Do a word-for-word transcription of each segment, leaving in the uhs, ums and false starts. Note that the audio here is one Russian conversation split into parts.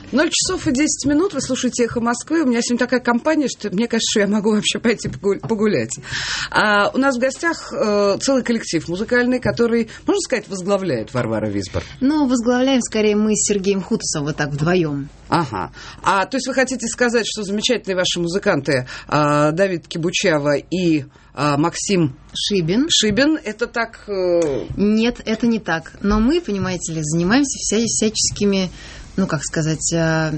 ноль часов и десять минут, вы слушаете «Эхо Москвы». У меня сегодня такая компания, что мне кажется, что я могу вообще пойти погулять. А у нас в гостях э, целый коллектив музыкальный, который, можно сказать, возглавляет Варвара Визбор. Ну, возглавляем скорее мы с Сергеем Хутусом, вот так вдвоем. Ага. А то есть вы хотите сказать, что замечательные ваши музыканты э, Давид Кибучава и э, Максим Шибин. Шибин, это так... Э... Нет, это не так. Но мы, понимаете ли, занимаемся вся, всяческими, ну, как сказать, э,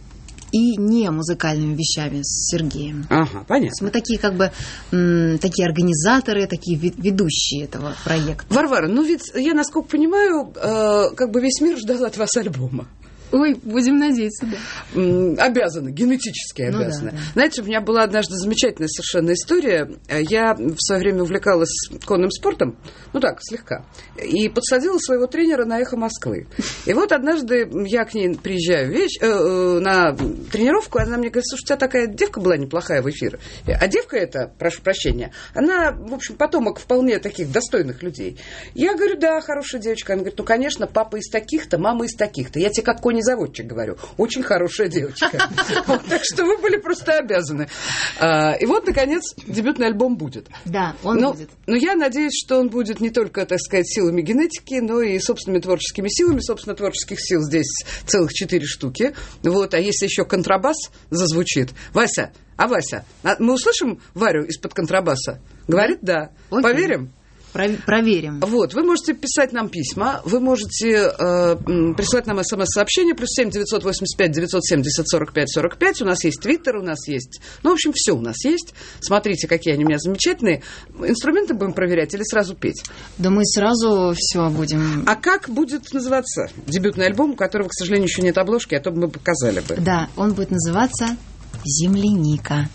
и не музыкальными вещами с Сергеем. Ага, понятно. Мы такие, как бы, м, такие организаторы, такие ведущие этого проекта. Варвара, ну ведь я, насколько понимаю, э, как бы весь мир ждал от вас альбома. Ой, будем надеяться, да. Обязаны, генетически обязаны. Ну, да, да. Знаете, у меня была однажды замечательная совершенно история. Я в свое время увлекалась конным спортом, ну так, слегка, и подсадила своего тренера на «Эхо Москвы». И вот однажды я к ней приезжаю веч... э, на тренировку, и она мне говорит: слушай, у тебя такая девка была неплохая в эфире. А девка эта, прошу прощения, она, в общем, потомок вполне таких достойных людей. Я говорю: да, хорошая девочка. Она говорит: ну, конечно, папа из таких-то, мама из таких-то. Я тебе как конь заводчик говорю, очень хорошая девочка. Так что вы были просто обязаны. И вот, наконец, дебютный альбом будет. Да, он будет. Но я надеюсь, что он будет не только, так сказать, силами генетики, но и собственными творческими силами. Собственно, творческих сил здесь целых четыре штуки. Вот, а если еще контрабас зазвучит. Вася, а Вася, мы услышим Варю из-под контрабаса? Говорит, да. Окей. Поверим? Проверим. Вот, вы можете писать нам письма, вы можете э, присылать нам смс-сообщение, плюс семь девятьсот восемьдесят пять девятьсот семьдесят сорок пять сорок пять. У нас есть твиттер, у нас есть... Ну, в общем, все у нас есть. Смотрите, какие они у меня замечательные. Инструменты будем проверять или сразу петь? Да мы сразу все будем... А как будет называться дебютный альбом, у которого, к сожалению, еще нет обложки, а то бы мы показали бы? Да, он будет называться «Земляника».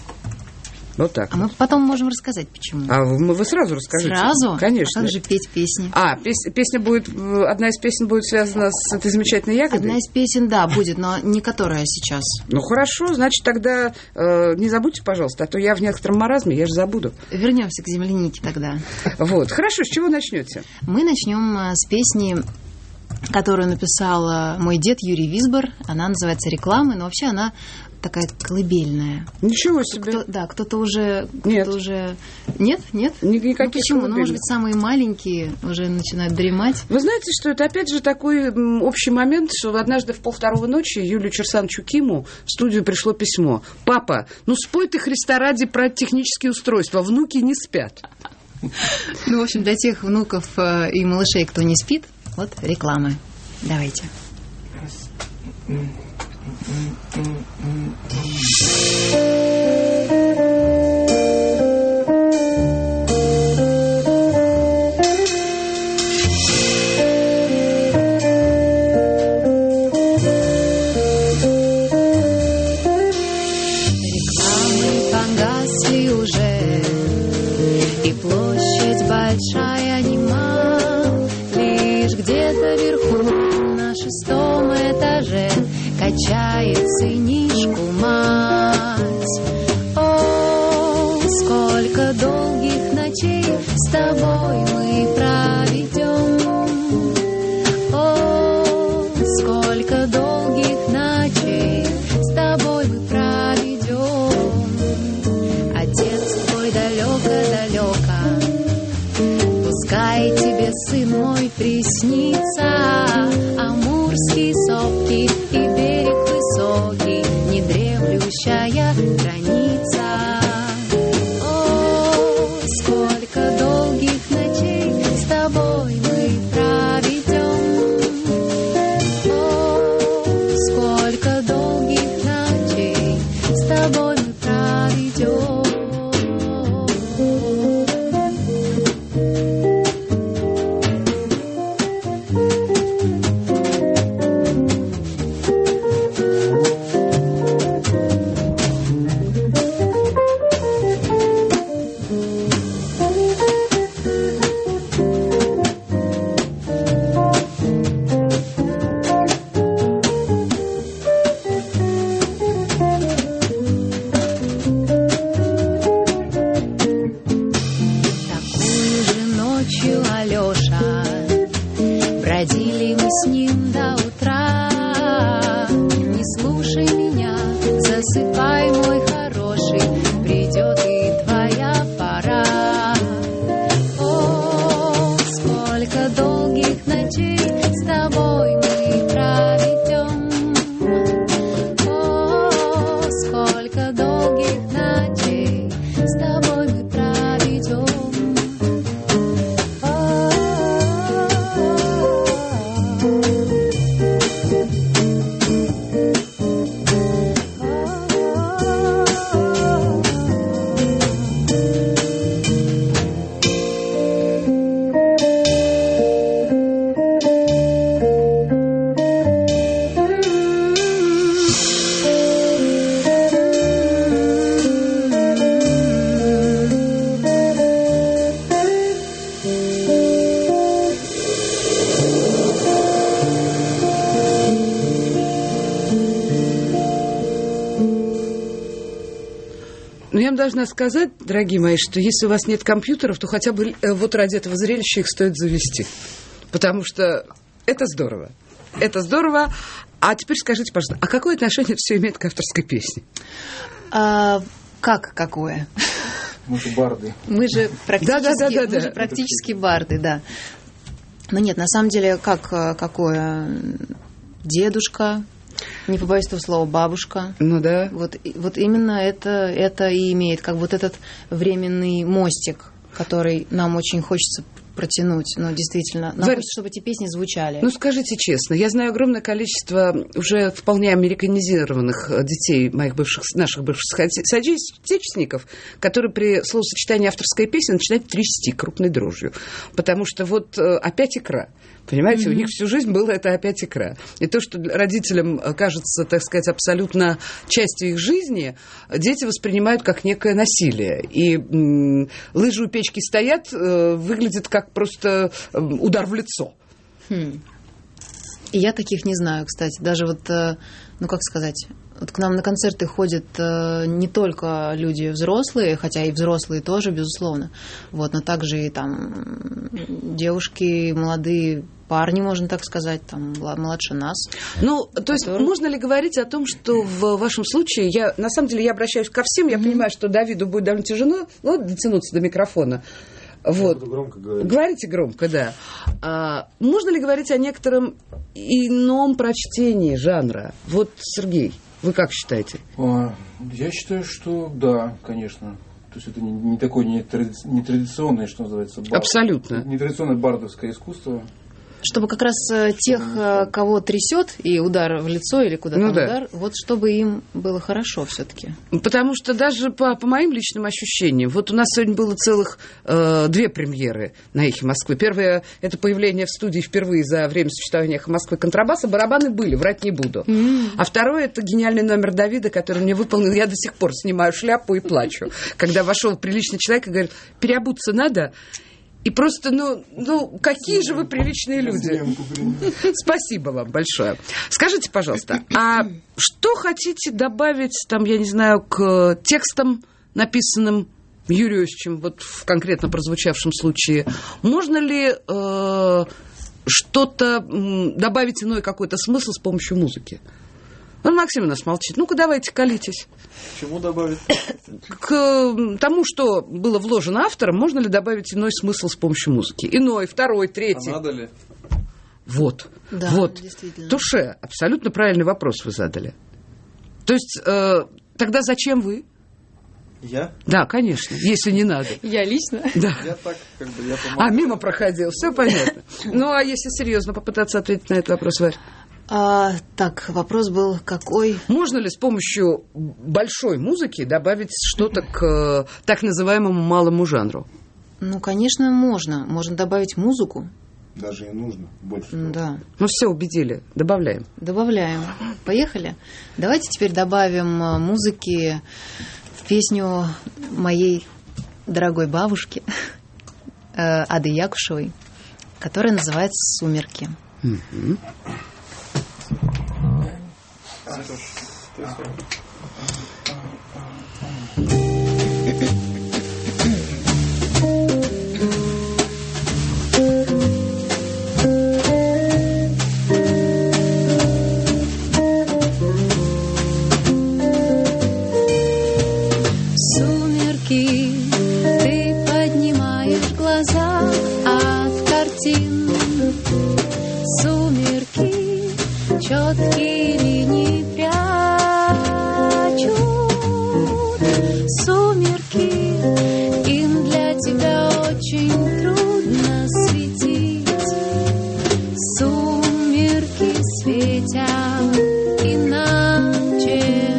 Вот так. А мы потом можем рассказать, почему. А вы, вы сразу расскажите. Сразу? Конечно. А как же петь песни? А, пес, песня будет... Одна из песен будет связана с этой замечательной ягодой? Одна из песен, да, будет, но не которая сейчас. Ну, хорошо, значит, тогда э, не забудьте, пожалуйста, а то я в некотором маразме, я же забуду. Вернемся к землянике тогда. Вот, хорошо, с чего начнете? Мы начнем с песни, которую написал мой дед Юрий Визбор. Она называется «Реклама», но вообще она... такая колыбельная. Ничего себе. Кто, да, кто-то уже... Нет. Кто-то уже... Нет? Нет? Никаких ну, почему? колыбельных. Ну, может быть, самые маленькие уже начинают дремать. Вы знаете, что это опять же такой общий момент, что однажды в полвторого ночи Юлию Черсановичу Киму в студию пришло письмо. Папа, ну спой ты Христа ради про технические устройства, внуки не спят. Ну, в общем, для тех внуков и малышей, кто не спит, вот рекламы. Давайте. Рекламы погасли уже, и площадь большая нема, лишь где-то вверху на шестом этаже качает сынишку мать. Но я вам должна сказать, дорогие мои, что если у вас нет компьютеров, то хотя бы вот ради этого зрелища их стоит завести. Потому что это здорово. Это здорово. А теперь скажите, пожалуйста, а какое отношение все имеет к авторской песне? А, как какое? Мы же барды. Мы же практически, да, да, да, мы да, же да. практически барды, да. Но нет, на самом деле, как какое? Дедушка, не побоюсь этого слова, бабушка. Ну да. Вот, вот именно это, это и имеет, как вот этот временный мостик, который нам очень хочется протянуть. Ну, действительно, нам Вы... хочется, чтобы эти песни звучали. Ну, скажите честно, я знаю огромное количество уже вполне американизированных детей моих бывших, наших бывших соотечественников, которые при словосочетании авторская песня начинают трясти крупной дрожью. Потому что вот опять икра. Понимаете, mm-hmm. у них всю жизнь было это опять икра. И то, что родителям кажется, так сказать, абсолютно частью их жизни, дети воспринимают как некое насилие. И м- лыжи у печки стоят, э, выглядит как просто э, удар в лицо. Хм. И я таких не знаю, кстати. Даже вот, э, ну как сказать... Вот к нам на концерты ходят э, не только люди взрослые, хотя и взрослые тоже, безусловно, вот, но также и там девушки, молодые парни, можно так сказать, там, младше нас. Ну, то есть которые... можно ли говорить о том, что в вашем случае, я, на самом деле я обращаюсь ко всем, я mm-hmm. понимаю, что Давиду будет довольно тяжело ну, дотянуться до микрофона. Вот. Громко говорить. Говорите громко, да. А, можно ли говорить о некотором ином прочтении жанра? Вот, Сергей, вы как считаете? Я считаю, что да, конечно. То есть это не, не такое нетрадиционное, что называется, бар... Абсолютно. Нетрадиционное бардовское искусство. Чтобы как раз тех, кого трясет, и удар в лицо или куда-то ну, да. удар, вот чтобы им было хорошо все-таки. Потому что даже по, по моим личным ощущениям, вот у нас сегодня было целых э, две премьеры на «Эхе Москвы». Первое – это появление в студии впервые за время существования «Эхо Москвы» контрабаса. Барабаны были, врать не буду. Mm. А второе – это гениальный номер Давида, который мне выполнил. Я до сих пор снимаю шляпу и плачу. Когда вошел приличный человек и говорит, переобуться надо. И просто, ну, ну, какие же вы приличные люди. Спасибо вам большое. Скажите, пожалуйста, а что хотите добавить, там, я не знаю, к текстам, написанным Юрием Иосифовичем, вот в конкретно прозвучавшем случае? Можно ли э, что-то добавить, иной какой-то смысл с помощью музыки? Ну, Максим у нас молчит. Ну-ка, давайте, колитесь. К чему добавить? К тому, что было вложено автором, можно ли добавить иной смысл с помощью музыки? Иной, второй, третий. А надо ли? Вот. Да, вот. Действительно. Туше, абсолютно правильный вопрос вы задали. То есть, э, тогда зачем вы? Я? Да, конечно, если не надо. Я лично? Да. Я так, как бы, я помогу. А, мимо проходил, все понятно. Ну, а если серьезно попытаться ответить на этот вопрос, Варь? А, так, вопрос был какой? Можно ли с помощью большой музыки добавить что-то к так называемому малому жанру? Ну, конечно, можно. Можно добавить музыку. Даже и нужно больше. Да. Ну, все, убедили. Добавляем. Добавляем. Поехали. Давайте теперь добавим музыки в песню моей дорогой бабушки Ады Якушевой, которая называется «Сумерки». Угу. Сумерки, ты поднимаешь глаза от картин. Сумерки, четкие линии прячут. Сумерки, им для тебя очень трудно светить. Сумерки светят иначе.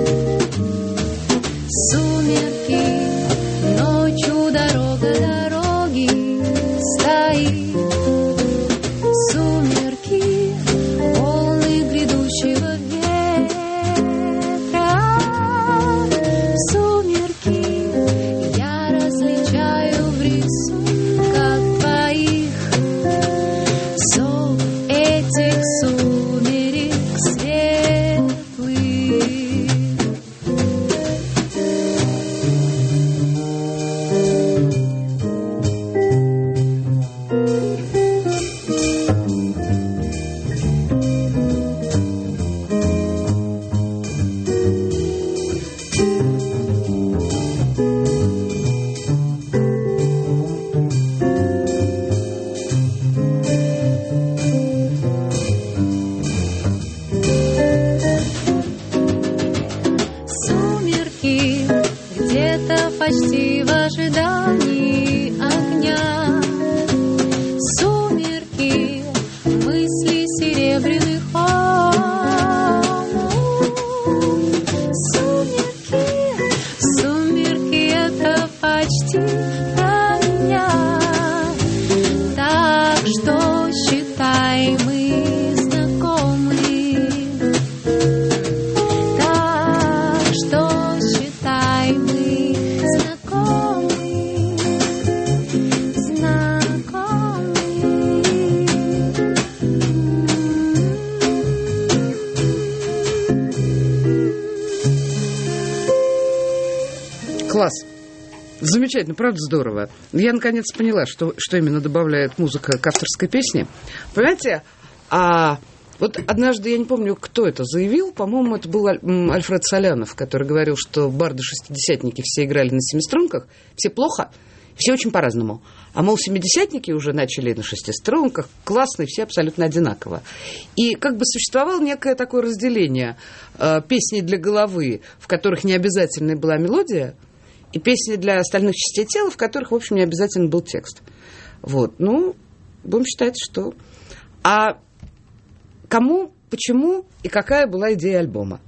Сумерки, ночью дорога дороги стоит. Сумерки, волны грядущего ветра. Класс. Замечательно, правда здорово. Я наконец поняла, что, что именно добавляет музыка к авторской песне. Понимаете, а вот однажды, я не помню, кто это заявил, по-моему, это был Альфред Солянов, который говорил, что барды-шестидесятники все играли на семиструнках, все плохо, все очень по-разному. А, мол, семидесятники уже начали на шестиструнках, классные, все абсолютно одинаково. И как бы существовало некое такое разделение э, песни для головы, в которых не обязательно была мелодия, и песни для остальных частей тела, в которых, в общем, не обязательно был текст. Вот, ну, будем считать, что... А кому, почему и какая была идея альбома?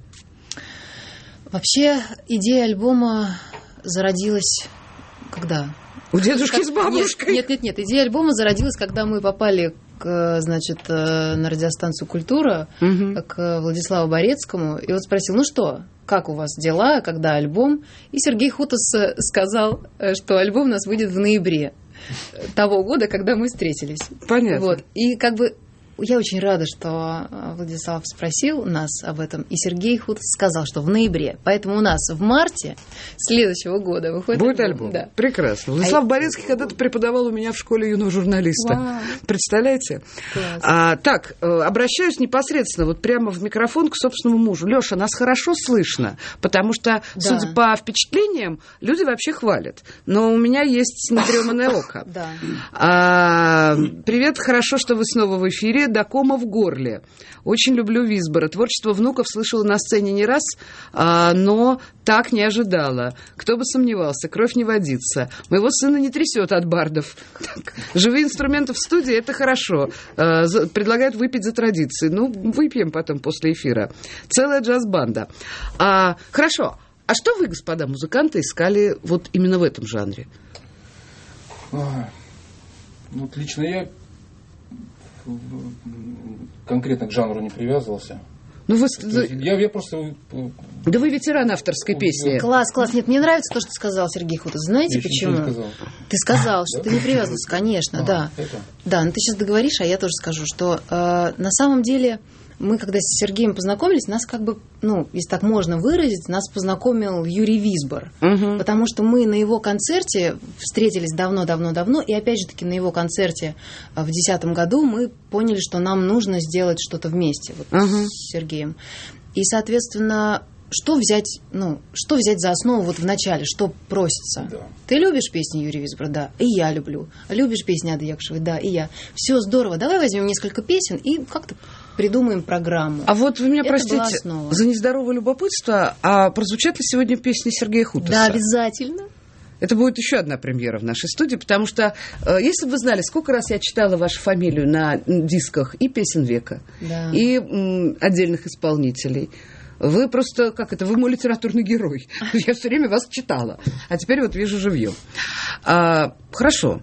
Вообще, идея альбома зародилась когда? У дедушки как... с бабушкой? Нет, нет, нет, идея альбома зародилась, когда мы попали к, значит, на радиостанцию «Культура», угу. к Владиславу Борецкому, и вот спросил, ну что, как у вас дела, когда альбом? И Сергей Хутас сказал, что альбом у нас выйдет в ноябре того года, когда мы встретились. Понятно. Вот. И как бы я очень рада, что Владислав спросил нас об этом, и Сергей Хутас сказал, что в ноябре. Поэтому у нас в марте следующего года выходит Будет альбом. альбом. Да. Прекрасно. Владислав а Борецкий когда-то преподавал у меня в школе юного журналиста. Вау. Представляете? А, так, обращаюсь непосредственно вот прямо в микрофон к собственному мужу. Леша, нас хорошо слышно, потому что, да. судя по впечатлениям, люди вообще хвалят. Но у меня есть недреманное око. Да. А, привет, хорошо, что вы снова в эфире. До кома в горле. Очень люблю Визбора. Творчество внуков слышала на сцене не раз, а, но так не ожидала. Кто бы сомневался, кровь не водится. Моего сына не трясет от бардов. Так. Живые инструменты в студии — это хорошо. А, за, предлагают выпить за традиции. Ну, выпьем потом после эфира. Целая джаз-банда. А, хорошо. А что вы, господа музыканты, искали вот именно в этом жанре? А, ну, вот лично я конкретно к жанру не привязывался. Ну, вы... я, я просто... Да вы ветеран авторской песни. Класс, класс. Нет, мне нравится то, что сказал Сергей Хутас. Знаете я почему? Не сказал. Ты сказал, что да? ты не привязывался, конечно, а, да. Это? Да, но ты сейчас договоришь, а я тоже скажу, что э, на самом деле мы, когда с Сергеем познакомились, нас как бы, ну, если так можно выразить, нас познакомил Юрий Визбор. Угу. Потому что мы на его концерте встретились давно-давно-давно, и опять же таки на его концерте в две тысячи десятом году мы поняли, что нам нужно сделать что-то вместе вот, угу. с Сергеем. И, соответственно, что взять, ну, что взять за основу вот в начале, что просится? Да. Ты любишь песни Юрия Визбора? Да. И я люблю. Любишь песни Ады Якушевой? Да, и я. Все здорово. Давай возьмем несколько песен и как-то придумаем программу. А вот вы меня Это простите за нездоровое любопытство, а прозвучат ли сегодня песни Сергея Хутаса? Да, обязательно. Это будет еще одна премьера в нашей студии, потому что, э, если бы вы знали, сколько раз я читала вашу фамилию на дисках и «Песен века», да. и м, отдельных исполнителей, вы просто, как это, вы мой литературный герой. Я все время вас читала, а теперь вот вижу живьем. А, хорошо,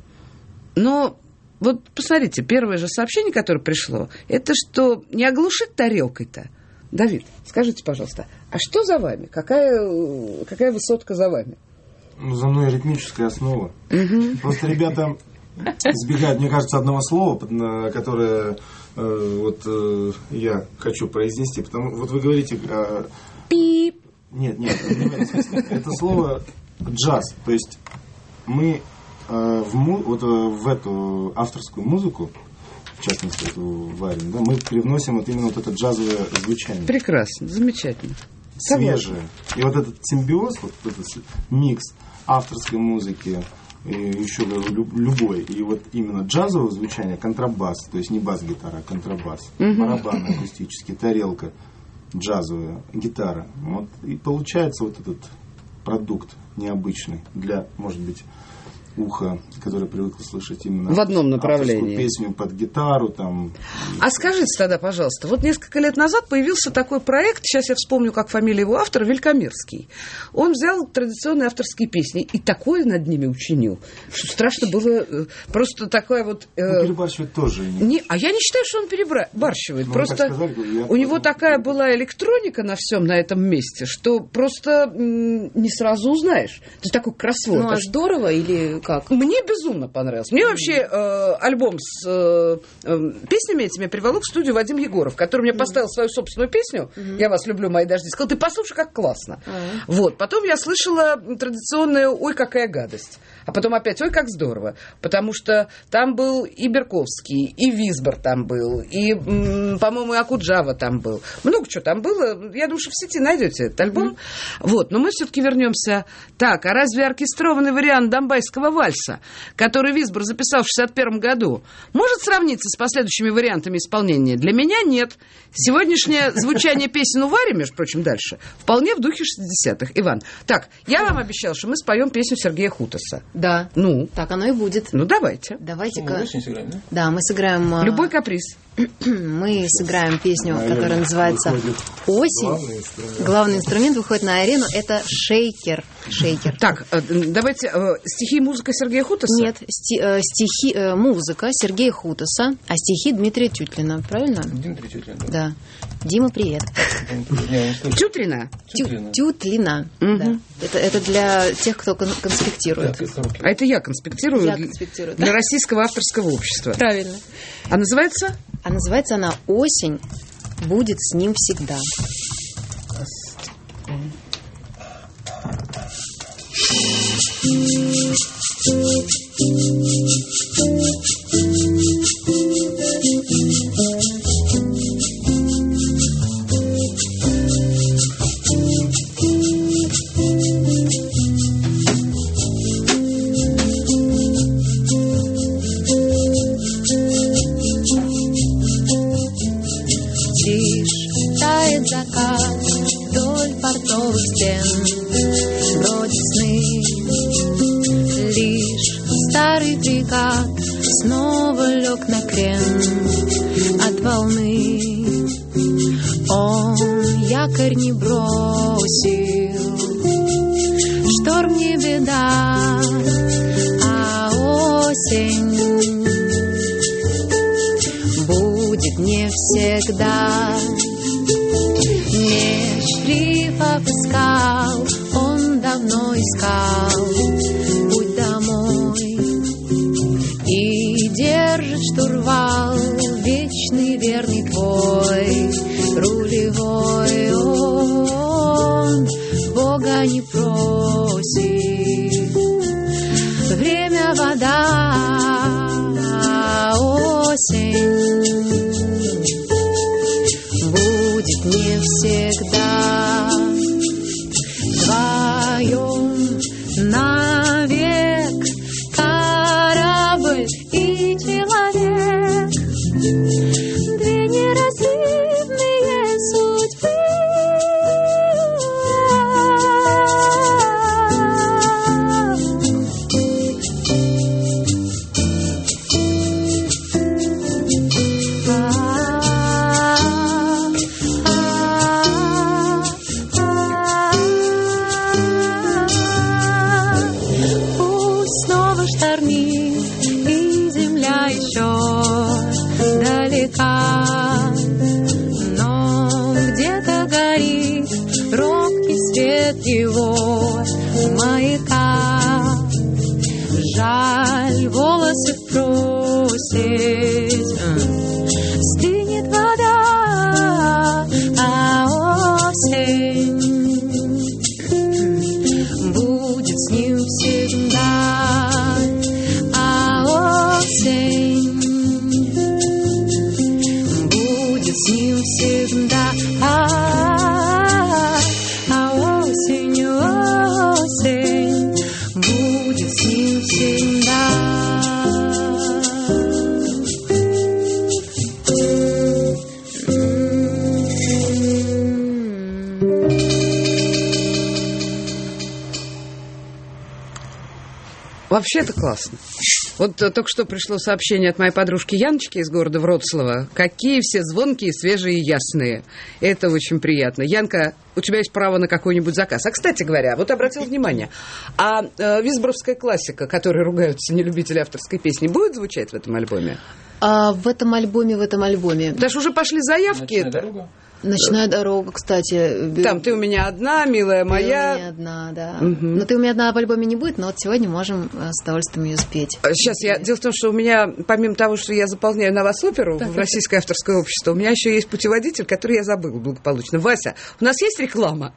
но вот посмотрите, первое же сообщение, которое пришло, это что не оглушит тарелкой-то. Давид, скажите, пожалуйста, а что за вами? Какая, какая высотка за вами? За мной аритмическая основа. Угу. Просто ребята избегают, мне кажется, одного слова, которое э, вот э, я хочу произнести. Потому вот вы говорите... Э, Пип. Нет, нет, это слово джаз. То есть мы э, в, му, вот, в эту авторскую музыку, в частности, эту варим, да, мы привносим вот именно вот это джазовое звучание. Прекрасно, замечательно. Свежее. И вот этот симбиоз, вот этот микс авторской музыки, и еще любой, и вот именно джазовое звучание, контрабас, то есть не бас-гитара, а контрабас, угу. барабаны акустические, тарелка джазовая, гитара. Вот, и получается вот этот продукт необычный для, может быть, уха, которое привыкло слышать именно в одном направлении песню под гитару там. А скажите тогда, пожалуйста, вот несколько лет назад появился такой проект, сейчас я вспомню, как фамилия его автора, Велькомерский. Он взял традиционные авторские песни и такое над ними учинил, что страшно было. Просто такая вот... Э, ну, перебарщивать тоже. Не, а я не считаю, что он перебарщивает. Ну, просто сказали, у подумал, него такая была электроника на всем на этом месте, что просто м- не сразу узнаешь. Это такой кроссворд. Ну, а здорово или... как? Мне безумно понравилось. Мне вообще э, альбом с э, э, песнями этими приволок в студию Вадим Егоров, который мне поставил свою собственную песню «Я вас люблю, мои дожди». Сказал, ты послушай, как классно. Вот. Потом я слышала традиционное «Ой, какая гадость». А потом опять «Ой, как здорово». Потому что там был и Берковский, и Висбор там был, и, м, по-моему, и Акуджава там был. Много чего там было. Я думаю, что в сети найдете этот альбом. Вот. Но мы все-таки вернемся. Так, а разве оркестрованный вариант донбасского вальса, который Висбор записал в шестьдесят первом году, может сравниться с последующими вариантами исполнения? Для меня нет. Сегодняшнее звучание песен у Вари, между прочим, дальше, вполне в духе шестидесятых. Иван, так, я вам обещала, что мы споем песню Сергея Хутаса. Да. Ну? Так оно и будет. Ну, давайте. Давайте-ка. Мы осень сыграем, да? Да, мы сыграем... а, Любой каприз. Мы сыграем песню, На арену которая называется выходит «Осень». главный инструмент. Главный инструмент выходит на арену. Это шейкер. Шейкер. Так, э, давайте э, стихи и музыка Сергея Хутаса? Нет, сти- э, стихи, э, музыка Сергея Хутаса, а стихи Дмитрия Тютлина. Правильно? Дмитрий Тютлин, да. Да. Дима, привет. Я не слышу. Тютрина? Тю- Тютлина. Тютлина. Мгм. Да. Это, это для тех, кто кон- конспектирует. Так, это руки. А это я конспектирую Я для- конспектирую, для да. Российского авторского общества. Правильно. А называется? А называется она «Осень будет с ним всегда». Лишь тает закат вдоль портовых стен, бродят сны. Лишь старый фрегат снова лег на крен от волны. Он якорь не бросил, шторм не беда, а осень будет не всегда. Меж рифов искал, он давно искал путь домой и держит штурвал вечный верный твой рулевой. Он Бога не просит, время вода, осень будет не всегда. Вдвоем навек корабль и человек, две неразрывные судьбы. Пусть снова штормит, и земля еще далека, но где-то горит робкий свет его маяка. Жаль, волосы просит, стынет вода, а осень будет с ним всегда, а осень будет с ним всегда, а, а осень, осень будет с ним всегда. Вообще это классно. Вот э, только что пришло сообщение от моей подружки Яночки из города Вроцлава. Какие все звонкие, свежие и ясные. Это очень приятно. Янка, у тебя есть право на какой-нибудь заказ. А, кстати говоря, вот обратил внимание, а э, висборовская классика, которой ругаются нелюбители авторской песни, будет звучать в этом альбоме? А в этом альбоме, в этом альбоме. Потому что уже пошли заявки. Ночная дорога? «Ночная дорога», кстати. Там «Ты у меня одна», «Милая моя». «Ты у меня одна», да. Угу. Но «Ты у меня одна» в альбоме не будет, но вот сегодня можем с удовольствием ее спеть. Сейчас я... Дело в том, что у меня, помимо того, что я заполняю на вас оперу в Российское авторское общество, у меня еще есть путеводитель, который я забыла благополучно. Вася, у нас есть реклама?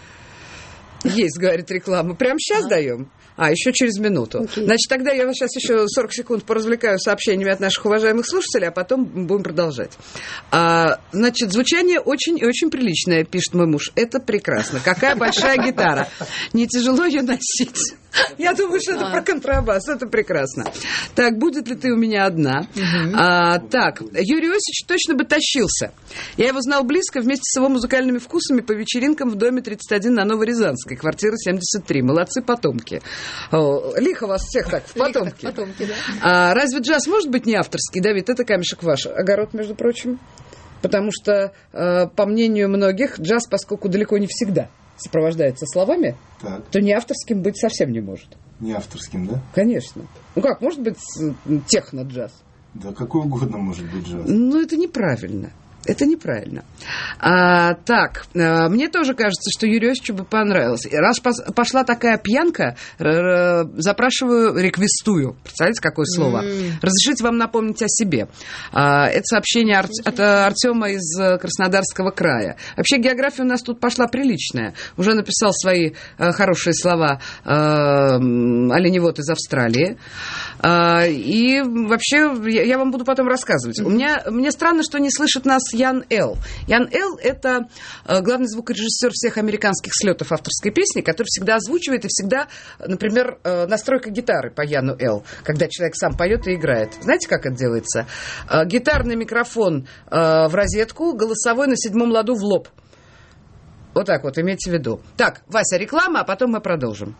Есть, говорит, реклама. Прямо сейчас а. даем? А, еще через минуту. Okay. Значит, тогда я вас сейчас еще сорок секунд поразвлекаю сообщениями от наших уважаемых слушателей, а потом будем продолжать. А, значит, звучание очень и очень приличное, пишет мой муж. Это прекрасно. Какая большая гитара. Не тяжело ее носить. Я думаю, что это про контрабас. Это прекрасно. Так, будет ли ты у меня одна? А, так, Юрий Иосифович точно бы тащился. Я его знал близко вместе с его музыкальными вкусами по вечеринкам в доме тридцать один на Новорязанской, квартира семьдесят три. Молодцы потомки. О, лихо вас всех так, в потомки. Лихо, потомки, да. А разве джаз может быть не авторский, Давид? Это камешек ваш огород, между прочим. Потому что, э, по мнению многих, джаз, поскольку далеко не всегда сопровождается словами, так. то не авторским быть совсем не может. Не авторским, да? Конечно. Ну как, может быть техно-джаз? Да какой угодно может быть джаз. Ну, это неправильно. Это неправильно. А, так, а, мне тоже кажется, что Юрию Иосифовичу бы понравилось. И раз пос- пошла такая пьянка, р- р- запрашиваю, реквестую. Представляете, какое слово? Mm. Разрешите вам напомнить о себе. А, это сообщение Ар- от Артема из Краснодарского края. Вообще география у нас тут пошла приличная. Уже написал свои а, хорошие слова а, оленевод из Австралии. А, и вообще я, я вам буду потом рассказывать. Mm. У меня, мне странно, что не слышит нас Ян Эл. Ян Эл – это э, главный звукорежиссер всех американских слетов авторской песни, который всегда озвучивает и всегда, например, э, настройка гитары по Яну Эл, когда человек сам поет и играет. Знаете, как это делается? Э, гитарный микрофон э, в розетку, голосовой на седьмом ладу в лоб. Вот так вот, имейте в виду. Так, Вася, реклама, а потом мы продолжим.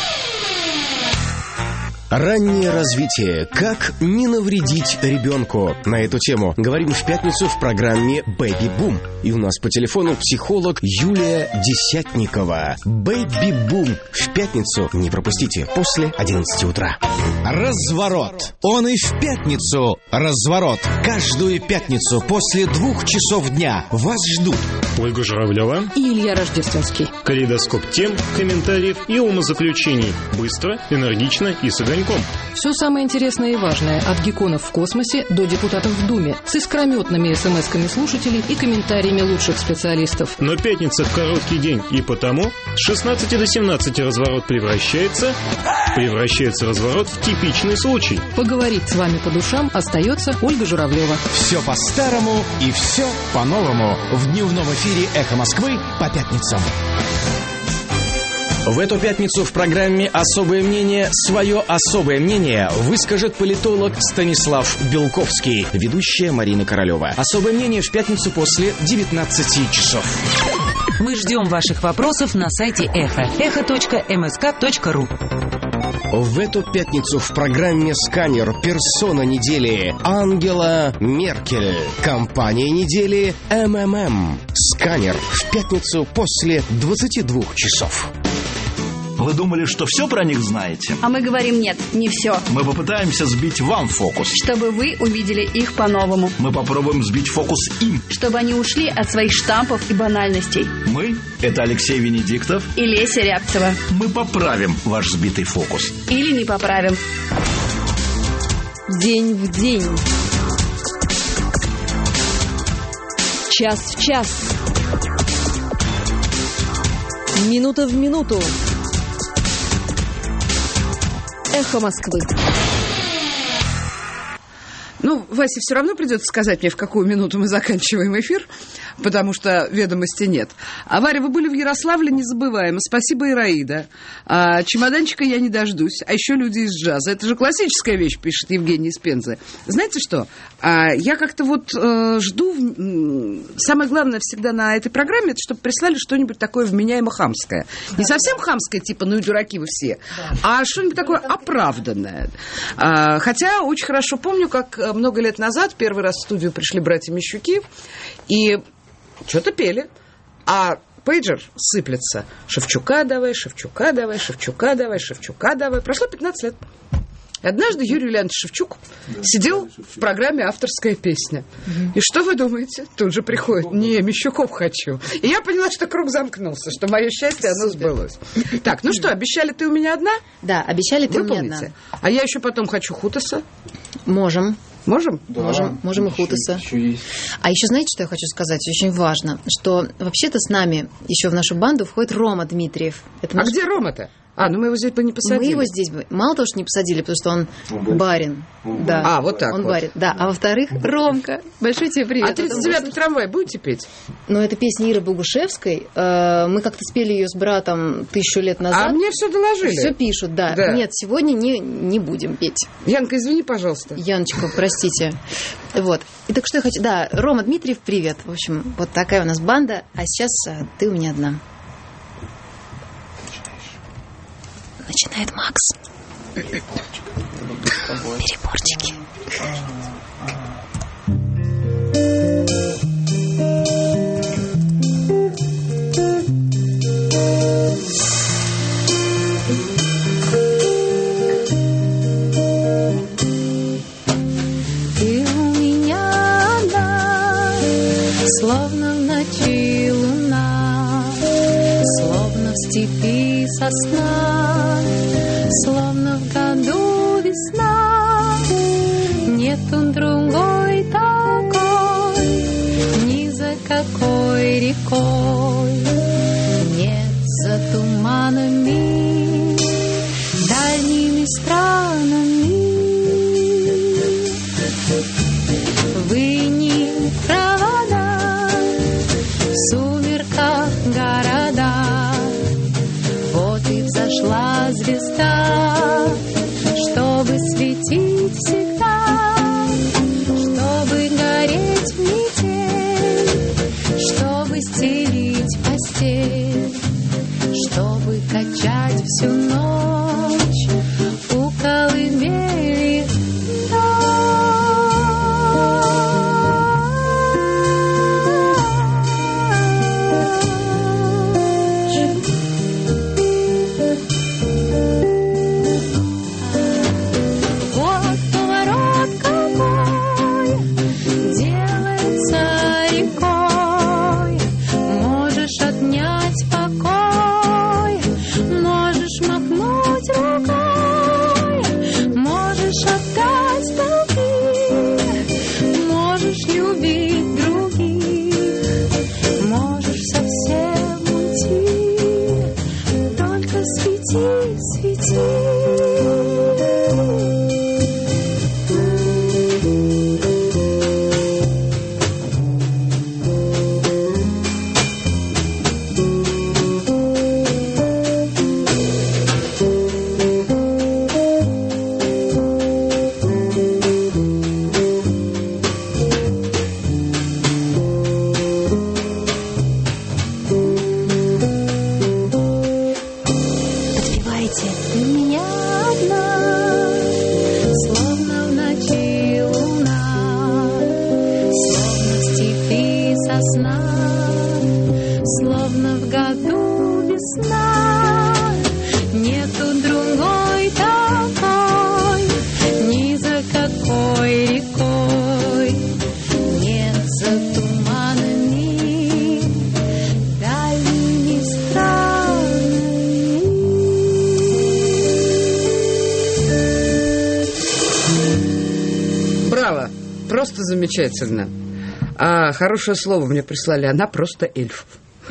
Раннее развитие. Как не навредить ребенку? На эту тему говорим в пятницу в программе «Бэби Бум». И у нас по телефону психолог Юлия Десятникова. «Бэби Бум» в пятницу не пропустите после одиннадцати утра. Разворот. Он и в пятницу. Разворот. Каждую пятницу после двух часов дня вас ждут Ольга Журавлева и Илья Рождественский. Калейдоскоп тем, комментариев и умозаключений. Быстро, энергично и с огоньком. Все самое интересное и важное от гиконов в космосе до депутатов в Думе с искрометными смс-ками слушателей и комментариями лучших специалистов. Но пятница – короткий день, и потому с шестнадцати до семнадцати разворот превращается... Превращается разворот в типичный случай. Поговорить с вами по душам остается Ольга Журавлева. Все по-старому и все по-новому. В дневном эфире «Эхо Москвы» по пятницам. В эту пятницу в программе «Особое мнение» свое особое мнение выскажет политолог Станислав Белковский, ведущая Марина Королева. Особое мнение в пятницу после девятнадцати часов. Мы ждем ваших вопросов на сайте Эхо. эхо точка эм эс ка точка ру. В эту пятницу в программе «Сканер» персона недели Ангела Меркель. Компания недели эм эм эм. «Сканер» в пятницу после двадцати двух часов. Вы думали, что все про них знаете? А мы говорим нет, не все. Мы попытаемся сбить вам фокус, чтобы вы увидели их по-новому. Мы попробуем сбить фокус им, чтобы они ушли от своих штампов и банальностей. Мы – это Алексей Венедиктов и Леся Рябцева. Мы поправим ваш сбитый фокус. Или не поправим. День в день. Час в час. Минута в минуту. Эхо Москвы. Ну, Васе все равно придется сказать мне, в какую минуту мы заканчиваем эфир, потому что ведомости нет. А, Варя, вы были в Ярославле, незабываемо. Спасибо, Ираида. А, чемоданчика я не дождусь. А еще люди из джаза. Это же классическая вещь, пишет Евгений из Пензы. Знаете что? А, я как-то вот э, жду... М- самое главное всегда на этой программе, это чтобы прислали что-нибудь такое вменяемо хамское. Не совсем хамское, типа, ну и дураки вы все, а что-нибудь такое оправданное. А, хотя очень хорошо помню, как много лет назад первый раз в студию пришли братья Мещуки и что-то пели, а пейджер сыплется. Шевчука давай, Шевчука давай, Шевчука давай, Шевчука давай. Прошло пятнадцать лет. И однажды Юрий Ильянович Шевчук да, сидел в программе «Авторская песня». Угу. И что вы думаете? Тут же приходит: не, Мещуков хочу. И я поняла, что круг замкнулся, что мое счастье, оно сбылось. Так, ну что, обещали «Ты у меня одна»? Да, обещали «Ты у меня одна». А я еще потом хочу «Хутаса». Можем. Можем? Да, можем, можем и Хутаса. Еще есть. А еще знаете, что я хочу сказать? Очень важно, что вообще-то с нами еще в нашу банду входит Рома Дмитриев. Это а наш... где Рома-то? А, ну мы его здесь бы не посадили. Мы его здесь бы мало того, что не посадили, потому что он, он барин. Он да. А, вот так Он вот. барин, да. А во-вторых, Ромка, большой тебе привет. А тридцать девятый трамвай будете петь? Ну, это песня Иры Богушевской. Мы как-то спели ее с братом тысячу лет назад. А мне все доложили. Все пишут, да. да. Нет, сегодня не, не будем петь. Янка, извини, пожалуйста. Яночка, простите. Вот. И так что я хочу... Да, Рома Дмитриев, привет. В общем, вот такая у нас банда. А сейчас «Ты у меня одна». Начинает Макс. Переборчики. Ты у меня одна, словно в ночи луна, словно в степи сосна, словно в году весна. Нету другой такой, ни за какой рекой. Нет за туманами, дальними странами. Выни провода, в сумерках города. Вот и взошла звезда, чтобы светить всегда, чтобы гореть в метель, чтобы стелить постель, чтобы качать всю ночь у колыбели. Просто замечательно. А хорошее слово мне прислали. Она просто эльф.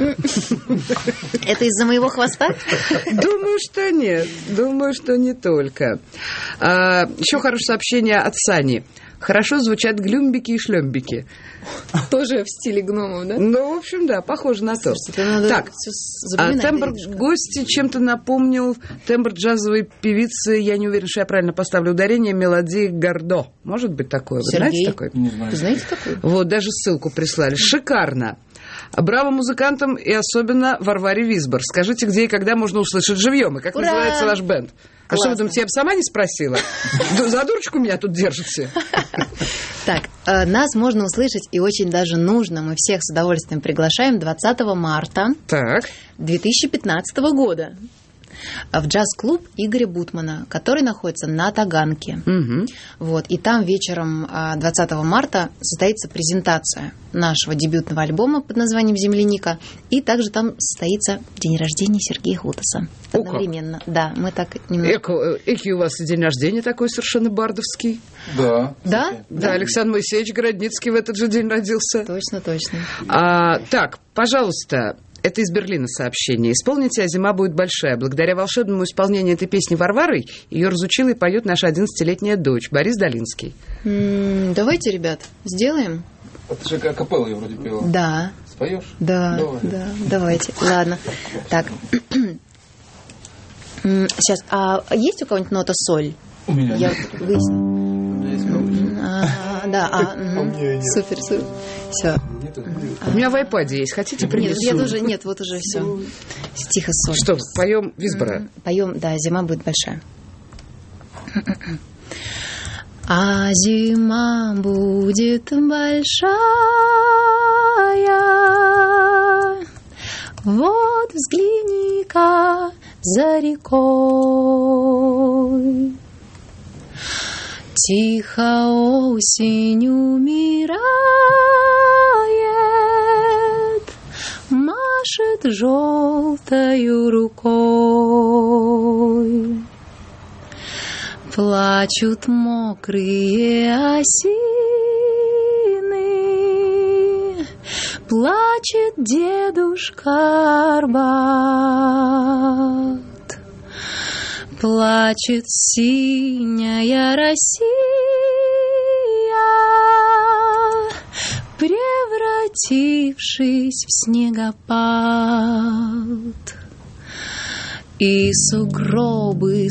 Это из-за моего хвоста? Думаю, что нет. Думаю, что не только. А, еще хорошее сообщение от Сани. Хорошо звучат глюмбики и шлембики. Тоже в стиле гномов, да? Ну, в общем, да, похоже на то. Так, а тембр гости чем-то напомнил тембр джазовой певицы, я не уверена, что я правильно поставлю ударение, мелодии Гордо. Может быть такое? Вы Сергей? знаете такое? Не знаю. Вы знаете такое? Вот, даже ссылку прислали. Шикарно. Браво музыкантам и особенно Варваре Висбор. Скажите, где и когда можно услышать живьем, и как Ура! называется ваш бенд? А Классно. что вы думаете, я бы сама не спросила? За дурочку меня тут держите. Так, нас можно услышать и очень даже нужно. Мы всех с удовольствием приглашаем двадцатого марта так. две тысячи пятнадцатого года. в джаз-клуб Игоря Бутмана, который находится на Таганке. Угу. Вот, и там вечером двадцатого марта состоится презентация нашего дебютного альбома под названием «Земляника». И также там состоится день рождения Сергея Хутаса. Одновременно. О, да, мы так немного... Эко, эки у вас день рождения такой совершенно бардовский. Да. Да? Да, да. Александр Моисеевич Городницкий в этот же день родился. Точно, точно. А, так, пожалуйста, это из Берлина сообщение. «Исполните, а зима будет большая». Благодаря волшебному исполнению этой песни Варварой ее разучила и поет наша одиннадцатилетняя дочь Борис Долинский. М-м, давайте, ребят, сделаем. Это же акапелла я вроде пела. Да. Споешь? Да, Давай. да, давайте. Ладно. Так. Сейчас, а есть у кого-нибудь нота соль? У меня я нет. Выясню. У меня есть повыше. А, да, а, угу. Супер, супер. Все. У меня в айпаде есть. Хотите, принесу? Нет, я тоже, нет, вот уже все. Тихо, соль. Что, поем Висбора? Поем, да, зима будет большая. А зима будет большая, вот взгляни-ка за рекой. Тихо осень умирает, машет желтою рукой. Плачут мокрые осины, плачет дедушка Арбат, плачет синяя Россия, превратившись в снегопад. И сугробы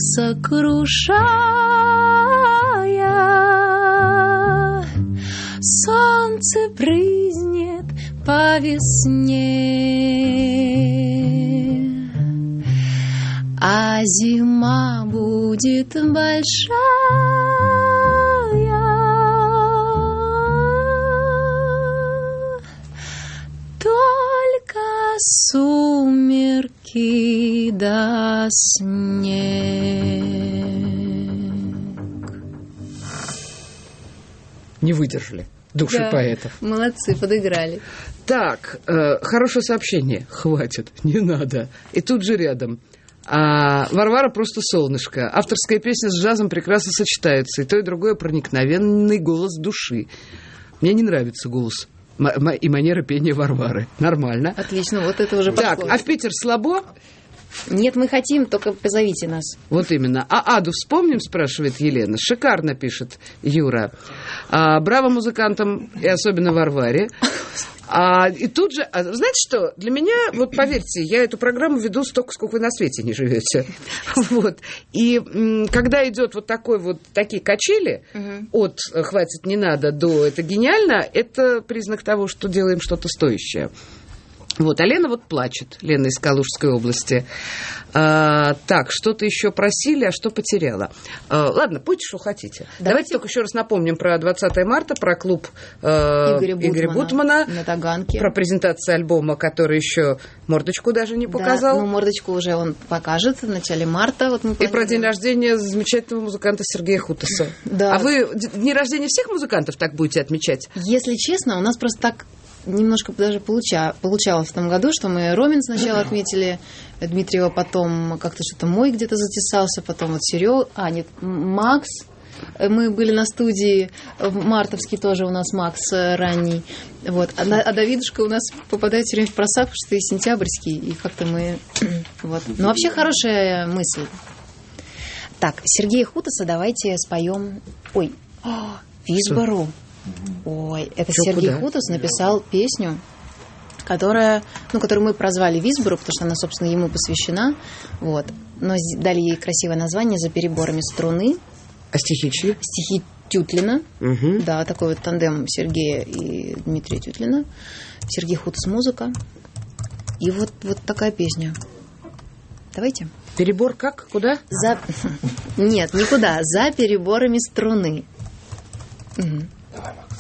сокрушая, солнце брызнет по весне, а зима будет большая, только сумерки да снег. Не выдержали души Да, поэтов. молодцы, подыграли. Так, э, хорошее сообщение. Хватит, не надо. И тут же рядом. А Варвара просто солнышко. Авторская песня с джазом прекрасно сочетается. И то, и другое проникновенный голос души. Мне не нравится голос и манера пения Варвары. Нормально. Отлично, вот это уже Так, подходит. а в Питер слабо? Нет, мы хотим, только позовите нас. Вот именно. А Аду вспомним, спрашивает Елена. Шикарно, пишет Юра. А, браво музыкантам, и особенно Варваре. А, и тут же, а, знаете что, для меня, вот поверьте, я эту программу веду столько, сколько вы на свете не живете. Вот. И м, когда идет вот такой вот, такие качели, угу. от «хватит, не надо» до «это гениально», это признак того, что делаем что-то стоящее. Вот, а Лена вот плачет, Лена из Калужской области. А, так, что-то еще просили, а что потеряла? А, ладно, пойте, что хотите. Давайте. Давайте только еще раз напомним про двадцатое марта, про клуб э, Игоря, Игоря Бутмана, на Таганке. Про презентацию альбома, который еще мордочку даже не показал. Да, ну, мордочку уже он покажет в начале марта. Вот мы и про день рождения замечательного музыканта Сергея Хутаса. Да. А вы дни рождения всех музыкантов так будете отмечать? Если честно, у нас просто так немножко даже получа, получалось в том году, что мы Ромин сначала отметили, Дмитриева, потом как-то что-то мой где-то затесался, потом вот Серега, а нет, Макс, мы были на студии, в мартовский тоже у нас Макс ранний, вот, а, а Давидушка у нас попадает все время в просак, потому что и сентябрьский, и как-то мы, вот, но вообще хорошая мысль. Так, Сергея Хутаса давайте споем, ой, Висбору. Ой, это Чё, Сергей куда? Хутас написал песню, которая, ну, которую мы прозвали Висбору, потому что она, собственно, ему посвящена. Вот. Но дали ей красивое название «За переборами струны». А стихи чьи? Стихи Тютлина. Угу. Да, такой вот тандем Сергея и Дмитрия Тютлина. Сергей Хутас музыка. И вот, вот такая песня. Давайте. Перебор как? Куда? За... Нет, никуда. «За переборами струны». Угу. Давай, Макс.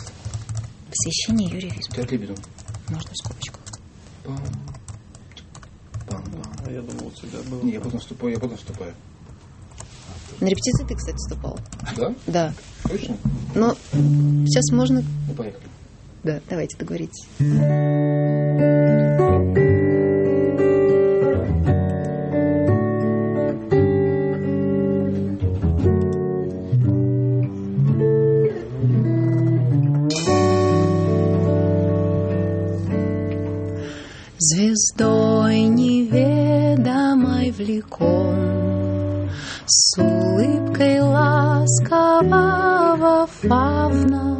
Посвящение Юрию Висбору. Пять лебедов. Можно в скобочках. Пам, пам, да. Я думал, у тебя было. Не, я потом вступаю, я потом вступаю. На репетиции ты, кстати, вступал. Да? Да. Точно? Ну, сейчас можно... Ну, поехали. Да, давайте договоритесь. Звездой неведомой влеком, с улыбкой ласкового фавна,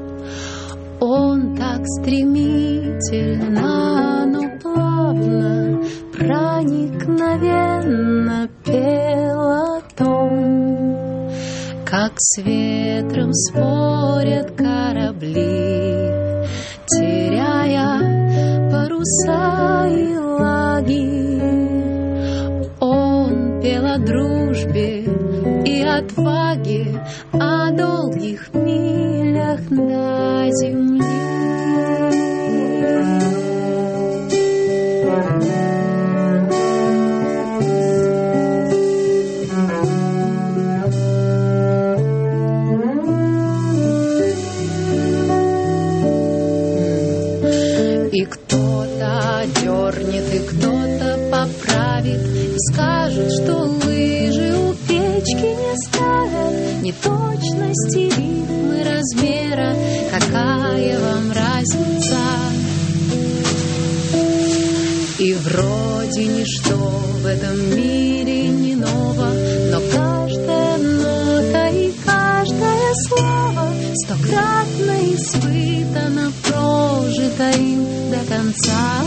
он так стремительно, но плавно, проникновенно пел о том, как с ветром спорят корабли, теряя паруса и лаги. Он пел о дружбе и отваге, о долгих милях до земли. И кто-то дернет, и кто-то поправит, и скажет, что лыжи у печки не ставят, неточности ритмы размера, какая вам разница? И вроде ничто в этом мире не ново, но каждая нота и каждое слово стократно испытано, прожито им до конца.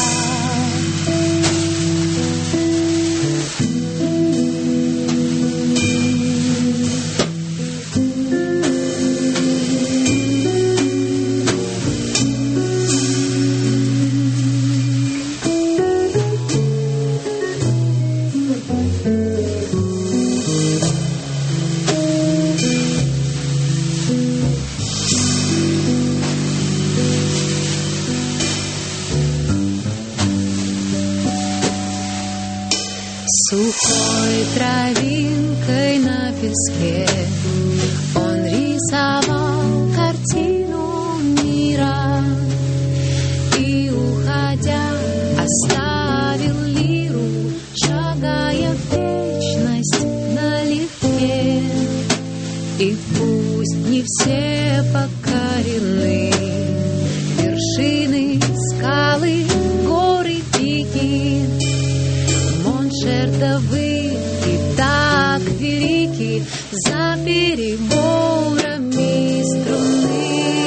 Сухой травинкой на песке он рисовал картину мира и, уходя, оставил лиру, шагая в вечность налегке. И пусть не все покорены вершины, скалы, горы, пики, да вы и так велики за переборами струны.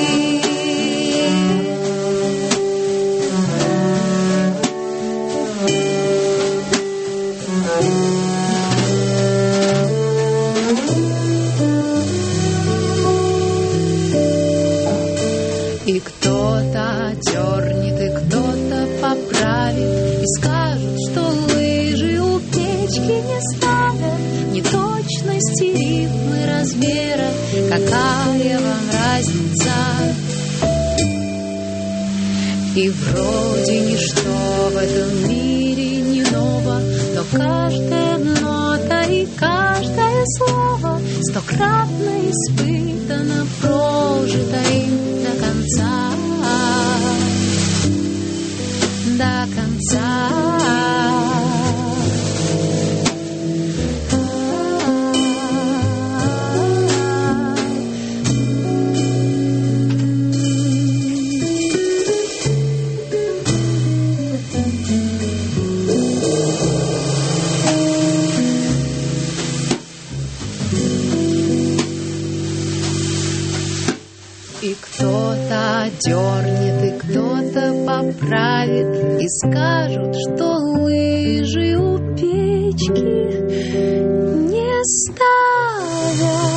И кто-то дернет, и кто-то поправит, и скажет, что лыжи у печки не ставят, неточности ритмы размера, какая вам разница? И вроде ничто в этом мире не ново, но каждая нота и каждое слово стократно испытано, прожито им до конца, до конца. И кто-то дернет, и кто-то поправит, и скажут, что лыжи у печки не ставят.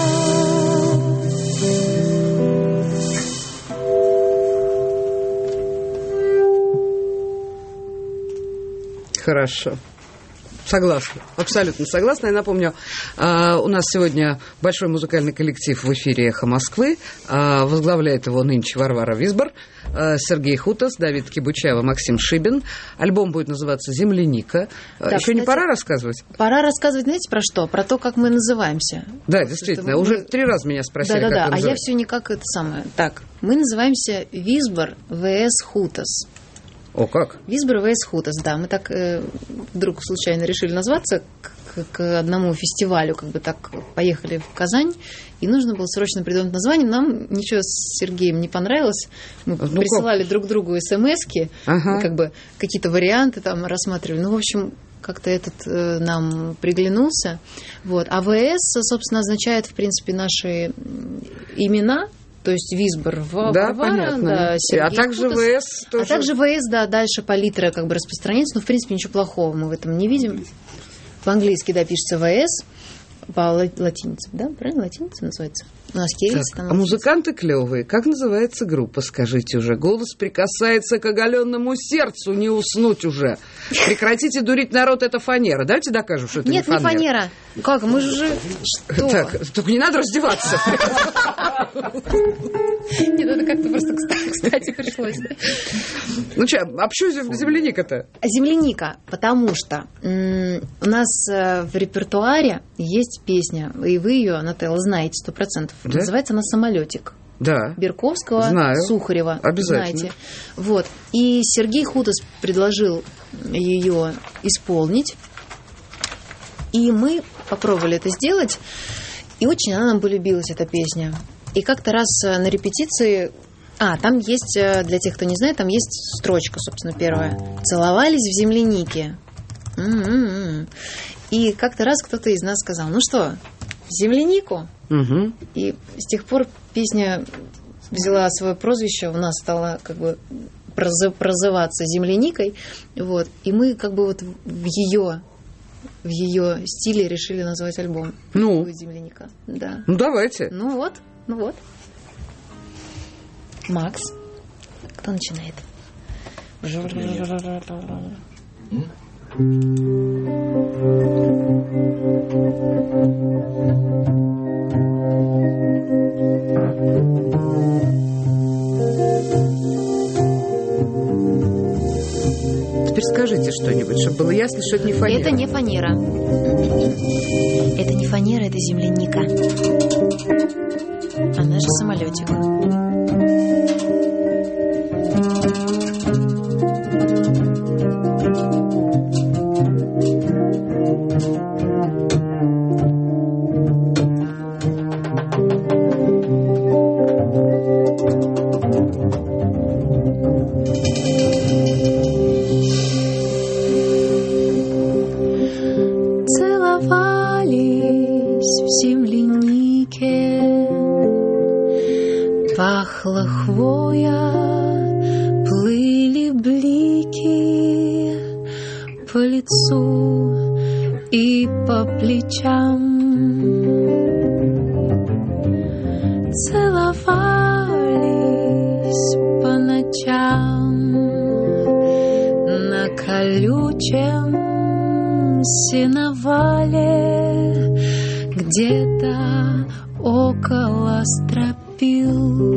Хорошо. Согласна, абсолютно согласна. Я напомню, э, у нас сегодня большой музыкальный коллектив в эфире «Эхо Москвы». Э, возглавляет его нынче Варвара Висбор, э, Сергей Хутас, Давид Кибучаева, Максим Шибин. Альбом будет называться «Земляника». Да, Еще кстати, не пора рассказывать? Пора рассказывать, знаете, про что? Про то, как мы называемся. Да, действительно. Уже мы... три раза меня спросили, да, да, как да. вы А я все никак это самое. Так, мы называемся Висбор ВС Хутас. О, как? Висбор ВС Хутас, да. Мы так э, вдруг случайно решили назваться к, к одному фестивалю, как бы так поехали в Казань, и нужно было срочно придумать название. Нам ничего с Сергеем не понравилось. Мы ну, присылали как? друг другу смс-ки, ага. как бы какие-то варианты там рассматривали. Ну, в общем, как-то этот э, нам приглянулся. Вот. А ВС, собственно, означает, в принципе, наши имена. То есть Висбор, Варвара, да, да, Сергей а также Хутас. ВС тоже. А также ВС, да, дальше палитра как бы распространяется, но в принципе ничего плохого мы в этом не видим. По-английски, да, пишется ВС, по латинице, да, правильно, латиница называется? У нас кириллица там. А музыканты клевые. Как называется группа, скажите уже? Голос прикасается к оголенному сердцу, не уснуть уже. Прекратите дурить народ, это фанера. Давайте докажем, что это Нет, не фанера. Нет, не фанера. Как, мы же... Что? Так, только не надо раздеваться. Нет, это как-то просто кстати пришлось. Ну что, а почему земляника-то? Земляника, потому что у нас в репертуаре есть песня, и вы ее, Нателла, знаете сто процентов. Да? Называется она «Самолетик». Да. Берковского, знаю. Сухарева. Обязательно. Знаете. Вот. И Сергей Хутас предложил ее исполнить. И мы попробовали это сделать. И очень она нам полюбилась, эта песня. И как-то раз на репетиции... А, там есть, для тех, кто не знает, там есть строчка, собственно, первая. «Целовались в землянике». М-м-м. И как-то раз кто-то из нас сказал, ну что, землянику? Угу. И с тех пор песня взяла свое прозвище, у нас стала как бы прозываться земляникой, вот, и мы как бы вот в ее в ее стиле решили назвать альбом. Ну, «Земляника». Да. Ну давайте. Ну вот, ну вот. Макс, кто начинает? Теперь скажите что-нибудь, чтобы было ясно, что это не фанера. Это не фанера. Это не фанера, это земляника. Она же самолетик. Пахла хвоя, плыли блики по лицу и по плечам. Целовались по ночам на колючем сеновале, где-то около стропил.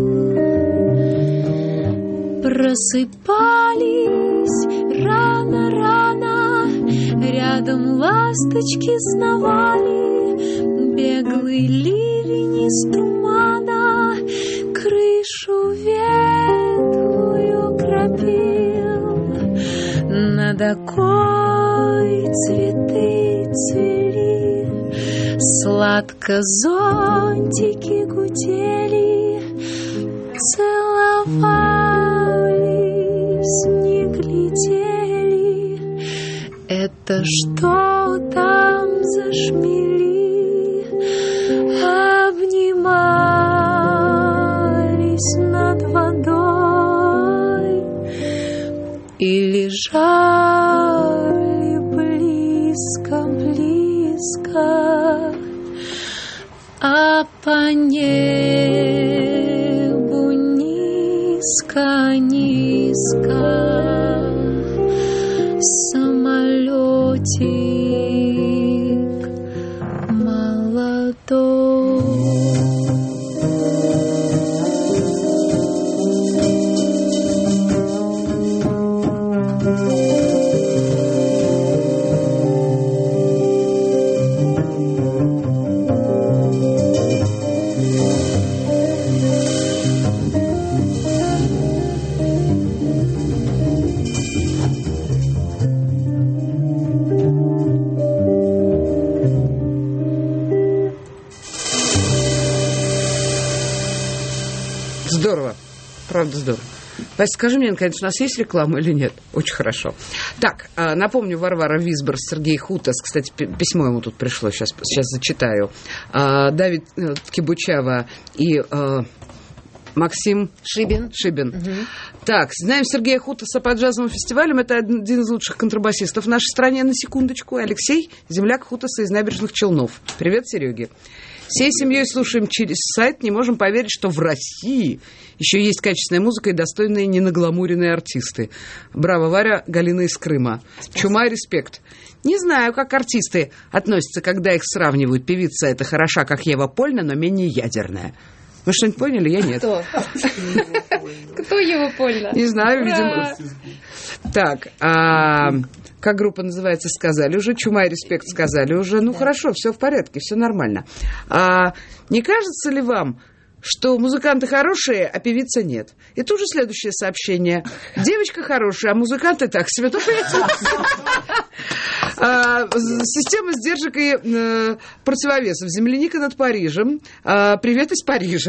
Просыпались рано-рано, рядом ласточки сновали, беглый ливень из тумана крышу ветхую кропил. Над окой цветы цвели, сладко зонтики гудели, целовались, не глядели. Это что там за шмели? Обнимались над водой и лежали близко-близко, а по небу низко-низко самолетик здорово. Правда, здорово. Вася, скажи мне, наконец, у нас есть реклама или нет? Очень хорошо. Так, напомню, Варвара Визбор, Сергей Хутас, кстати, письмо ему тут пришло, сейчас, сейчас зачитаю. Давид Кибучава и Максим Шибин. Шибин. Угу. Так, знаем Сергея Хутаса по джазовым фестивалям. Это один из лучших контрабасистов в нашей стране. На секундочку. Алексей, земляк Хутаса из Набережных Челнов. Привет, Сереге. Всей семьей слушаем через сайт. Не можем поверить, что в России еще есть качественная музыка и достойные ненагламуренные артисты. Браво, Варя, Галина из Крыма. Чума и респект. Не знаю, как артисты относятся, когда их сравнивают. Певица это хороша, как Ева Польна, но менее ядерная. Вы что-нибудь поняли? Я нет. Кто? Кто Ева Польна? Не знаю, видимо. Так, а, как группа называется, сказали уже. Чума и респект сказали уже. Ну, хорошо, все в порядке, все нормально. А, не кажется ли вам, что музыканты хорошие, а певица нет? И тут же следующее сообщение. Девочка хорошая, а музыканты так себе. А, система сдержек и э, противовесов. Земляника над Парижем. А, привет из Парижа.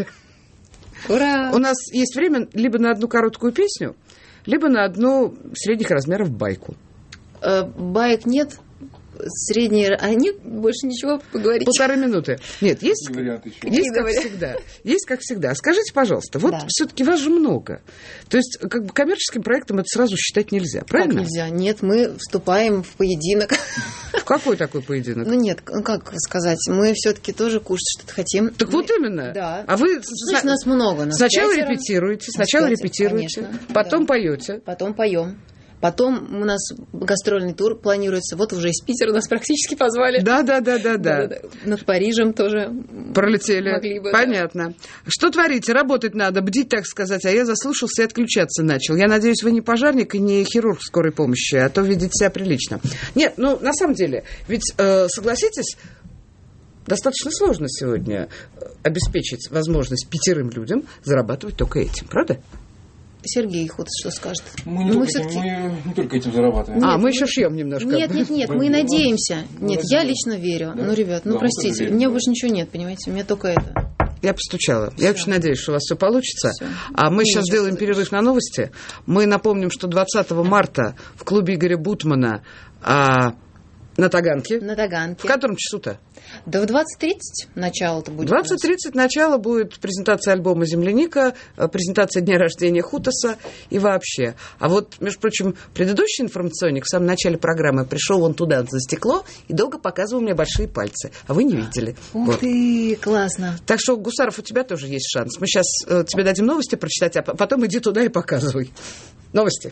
Ура! У нас есть время либо на одну короткую песню, либо на одну средних размеров байку. Э, байк нет. Средние, а нет больше ничего поговорить. Полторы минуты. Нет, есть, есть как вариант. всегда. Есть как всегда. Скажите, пожалуйста, вот да. все-таки вас же много. То есть, как бы коммерческим проектом это сразу считать нельзя, правильно? Как нельзя? Нет, мы вступаем в поединок. В какой такой поединок? Ну нет, как сказать, мы все-таки тоже кушать что-то хотим. Так мы... вот именно. Да. А вы Значит, нас много. Нас сначала пятеро. репетируете, сначала Нас репетируете, конечно, потом да. поете. Потом поем. Потом у нас гастрольный тур планируется. Вот уже из Питера нас практически позвали. Да, да, да, да, да. Над Парижем тоже пролетели. Могли бы, понятно. Да. Что творите? Работать надо, бдить, так сказать. А я заслушался и отключаться начал. Я надеюсь, вы не пожарник и не хирург скорой помощи, а то видите себя прилично. Нет, ну, на самом деле, ведь, э, согласитесь, достаточно сложно сегодня обеспечить возможность пятерым людям зарабатывать только этим, правда? Сергей Хутас что скажет? Мы не, мы, только, этим, мы не только этим зарабатываем. А, нет, мы еще шьем немножко. Нет, нет, нет, мы надеемся. Нет, я лично верю. Да? Ну, ребят, ну, да, простите, у меня больше ничего нет, понимаете, у меня только это. Я постучала. Все. Я очень надеюсь, что у вас все получится. Все. А мы И сейчас сделаем перерыв на новости. Мы напомним, что двадцатого марта в клубе Игоря Бутмана а, на Таганке. На Таганке. В котором часу-то? Да в двадцать тридцать начало-то будет. двадцать тридцать начало будет презентация альбома «Земляника», презентация дня рождения Хутаса и вообще. А вот, между прочим, предыдущий информационник в самом начале программы пришел вон туда за стекло и долго показывал мне большие пальцы. А вы не видели. Ух вот. ты, классно. Так что, Гусаров, у тебя тоже есть шанс. Мы сейчас э, тебе дадим новости прочитать, а потом иди туда и показывай. Новости.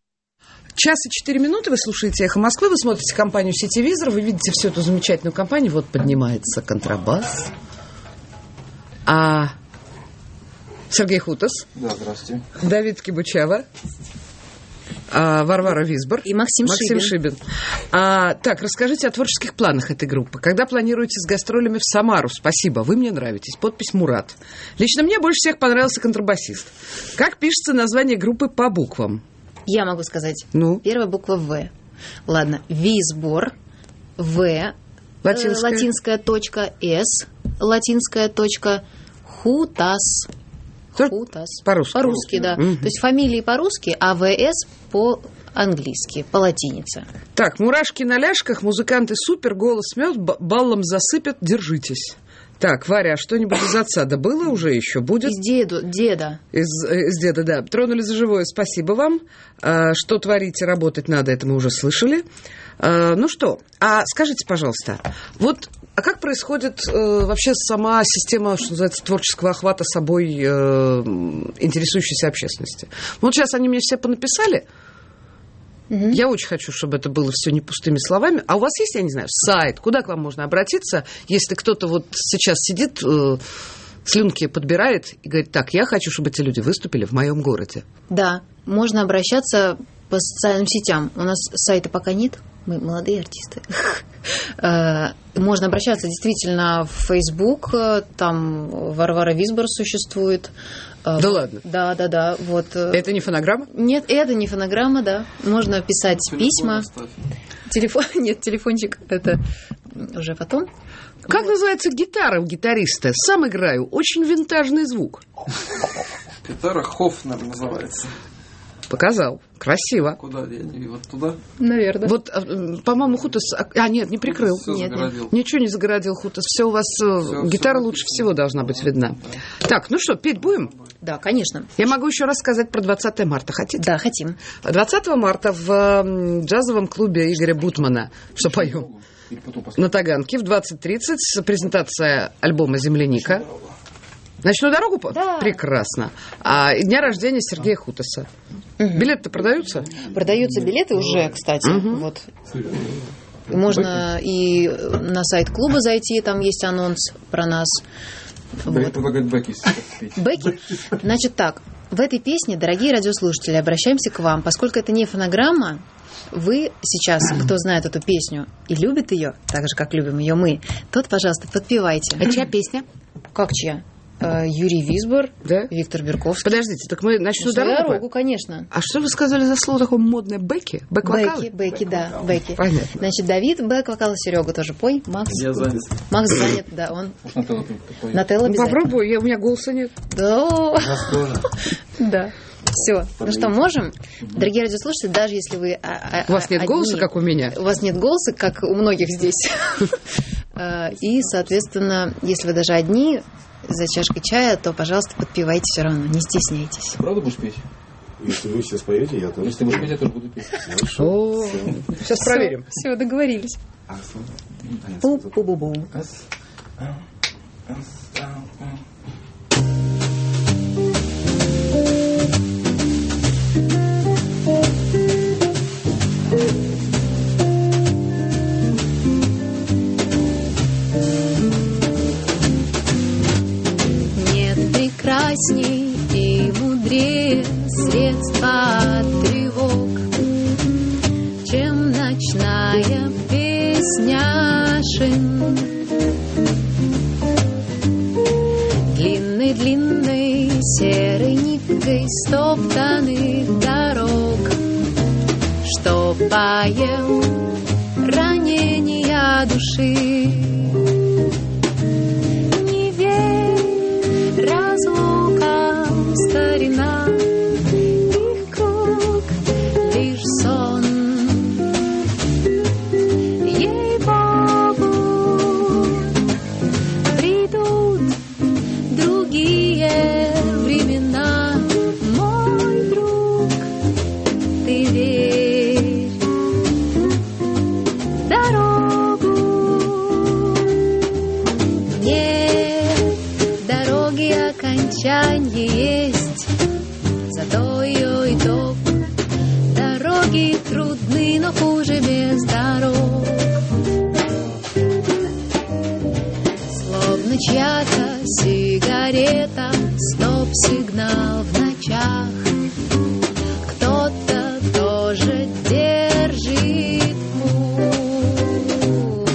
Час и четыре минуты вы слушаете «Эхо Москвы», вы смотрите компанию «Сетевизор», вы видите всю эту замечательную компанию. Вот поднимается контрабас. А Сергей Хутас. Да, здравствуйте. Давид Кибучава. А Варвара Визбор. И Максим, Максим Шибин. Шибин. А, так, расскажите о творческих планах этой группы. Когда планируете с гастролями в Самару? Спасибо, вы мне нравитесь. Подпись Мурат. Лично мне больше всех понравился контрабасист. Как пишется название группы по буквам? Я могу сказать. Ну? Первая буква В. Ладно. Визбор. В. Латинская. Э, латинская точка. С. Латинская точка. Хутас. Хутас. По-русски. По-русски, да. Угу. То есть фамилии по-русски, а ВС по-английски, по латинице. Так, мурашки на ляжках, музыканты супер, голос мед, баллом засыпят, держитесь. Так, Варя, а что-нибудь из отца да было уже еще? Будет? Из деду, деда. Из, из деда, да. Тронули за живое, спасибо вам. А, что творите, работать надо, это мы уже слышали. А, ну что, а скажите, пожалуйста, вот а как происходит э, вообще сама система, что называется, творческого охвата собой э, интересующейся общественности? Вот сейчас они мне все понаписали. Mm-hmm. Я очень хочу, чтобы это было все не пустыми словами. А у вас есть, я не знаю, сайт? Куда к вам можно обратиться, если кто-то вот сейчас сидит, э, слюнки подбирает и говорит, так, я хочу, чтобы эти люди выступили в моем городе? Да, можно обращаться по социальным сетям. У нас сайта пока нет, мы молодые артисты. Можно обращаться действительно в Facebook, там Варвара Визбор существует. Да вот. Ладно? Да, да, да. Вот. Это не фонограмма? Нет, это не фонограмма, да. Можно писать телефон письма. Оставь. Телефон, нет, телефончик это уже потом. Как называется гитара у гитариста? Сам играю. Очень винтажный звук. Гитара Хофнер называется. Показал. Красиво. Куда? Я не вот туда? Наверное. Вот, по-моему, Хутас... А, нет, не прикрыл. Нет, нет. Ничего не загородил Хутас. Все у вас... Все, гитара все лучше всего должна быть видна. Да. Так, ну что, петь будем? Да, конечно. Я могу еще рассказать про двадцатое марта. Хотите? Да, хотим. двадцатого марта в джазовом клубе Игоря Бутмана, что поем, на Таганке в двадцать тридцать презентация альбома «Земляника». Ночную дорогу? Да. Прекрасно. А дня рождения Сергея Хутаса. Угу. Билеты продаются? Продаются билеты уже, кстати. Угу. Вот. Можно и на сайт клуба зайти, там есть анонс про нас. Вот. Предлагает Бекки. Бекки? Значит так, в этой песне, дорогие радиослушатели, обращаемся к вам. Поскольку это не фонограмма, вы сейчас, кто знает эту песню и любит ее, так же, как любим ее мы, тот, пожалуйста, подпевайте. А чья песня? Как чья? Юрий Висбор, да? Виктор Берковский. Подождите, так мы ночную дорогу? дорогу, конечно. А что вы сказали за слово такое модное? Бэки? Бэк-вокалы? Бэки, бэки, да, бэки. Понятно. Значит, Давид бэк-вокал, Серега тоже пой. Макс. Я занят. Макс занят, да, он. Нателло ну, попробуй, я, у меня голоса нет. Да. Да. Все. Ну что, можем? Дорогие радиослушатели, даже если вы... У вас нет голоса, как у меня? У вас нет голоса, как у многих здесь. И, соответственно, если вы даже одни... за чашкой чая, то, пожалуйста, подпевайте все равно, не стесняйтесь. Правда будешь петь? Если вы все споете, я тоже. Если будешь петь, я тоже буду петь. Хорошо. Сейчас проверим. Все, договорились. Пу-пу-бу-бу. Прекрасней и мудрее средства от тревог, чем ночная песняшин. Длинной-длинной серой ниткой стоптанных дорог, штопаем ранения души. Разлука, старина, их круг лишь сон. Ей-богу, придут другие времена, мой друг, ты верь в дорогу. Нет дороги окончание есть, зато ее итог. Дороги трудны, но хуже без дорог. Словно чья-то сигарета, стоп-сигнал в ночах. Кто-то тоже держит путь.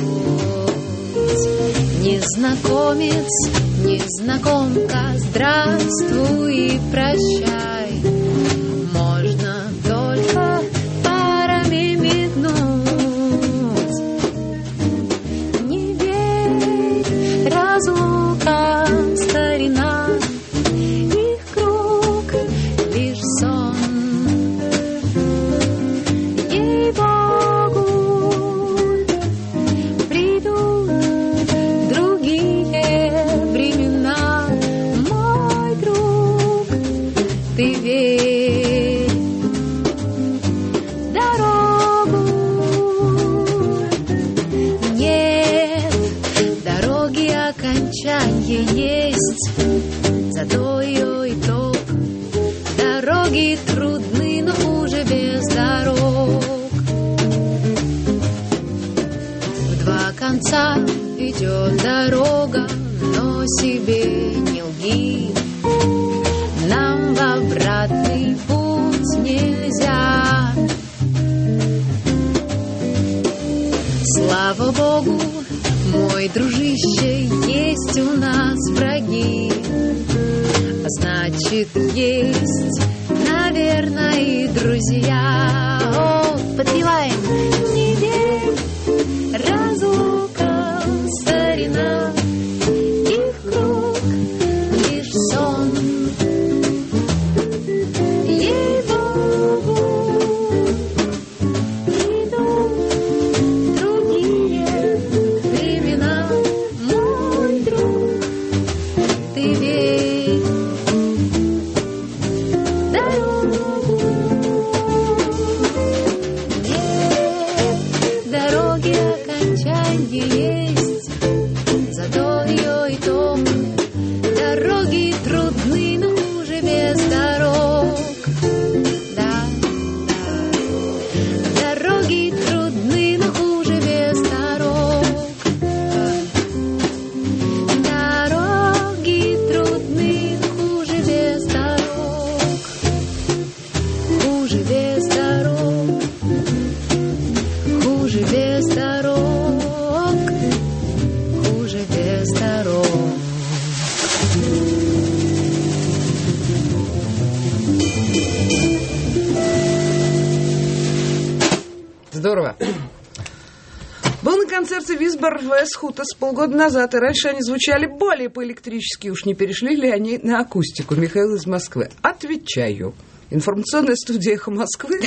Незнакомец, незнакомка, здравствуй и прощай. Можно только парами мигнуть. Не верь, разлука, старина, их круг лишь сон. Ей-богу, придут другие времена, мой друг, ты верь в дорогу. Нет дороги окончания есть, зато ее итог. Дороги трудны, но хуже без дорог. В два конца идет дорога, но себе не лги. Нам в обратный путь нельзя. Слава Богу, мой дружище, есть у нас враги. А значит, есть, наверное, и друзья. О, подпеваем. Не верь, разлука, старина, их круг лишь сон. деньги есть, зато ее и том. Дороги трудны, но хуже без дорог. Да, да. Дороги трудны, но хуже без дорог. Дороги трудны, но хуже без дорог. Хуже без дорог. Хуже без дорог. Хуже без дорог. Здорово. Был на концерте Висбор в Эсхутес полгода назад, и раньше они звучали более по-электрически. Уж не перешли ли они на акустику? Михаил из Москвы. Отвечаю. Информационная студия «Эхо Москвы»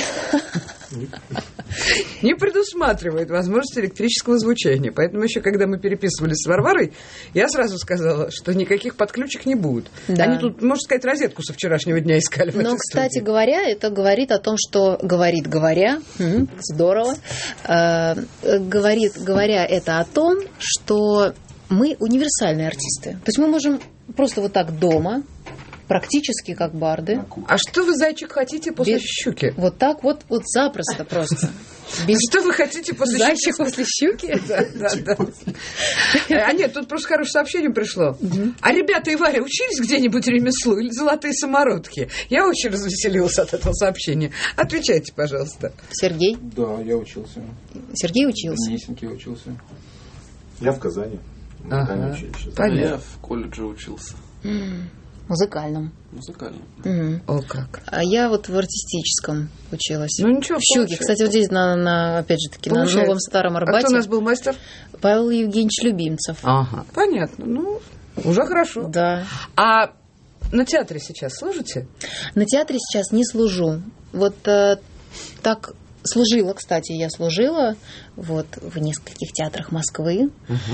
не предусматривает возможности электрического звучания. Поэтому еще, когда мы переписывались с Варварой, я сразу сказала, что никаких подключек не будет. Да. Они тут, можно сказать, розетку со вчерашнего дня искали в Но, этой кстати студии. говоря, это говорит о том, что говорит говоря, м, здорово, э, говорит говоря это о том, что мы универсальные артисты. То есть мы можем просто вот так дома, практически как барды. А что вы, зайчик, хотите после Без- щуки? Вот так вот, вот запросто просто. Без- Что вы хотите после Зайчик щуки? после щуки? Да, да, да. А нет, тут просто хорошее сообщение пришло. А ребята и Варя учились где-нибудь ремеслу или золотые самородки? Я очень развеселилась от этого сообщения. Отвечайте, пожалуйста. Сергей? Да, я учился. Сергей В учился? Несинке учился. Я в Казани. В Ага. Казани училище. Понятно. Я в колледже учился. М, Музыкальном. Музыкальным. Мгм. О, как. А я вот в артистическом училась. Ну, ничего, В Щуке. получается. Кстати, вот здесь, на, на, опять же таки, на Получается. новом старом А Арбате. кто у нас был мастер? Павел Евгеньевич Любимцев. Ага, понятно. Ну, уже хорошо. Да. А на театре сейчас служите? На театре сейчас не служу. Вот э, так служила, кстати, я служила вот в нескольких театрах Москвы.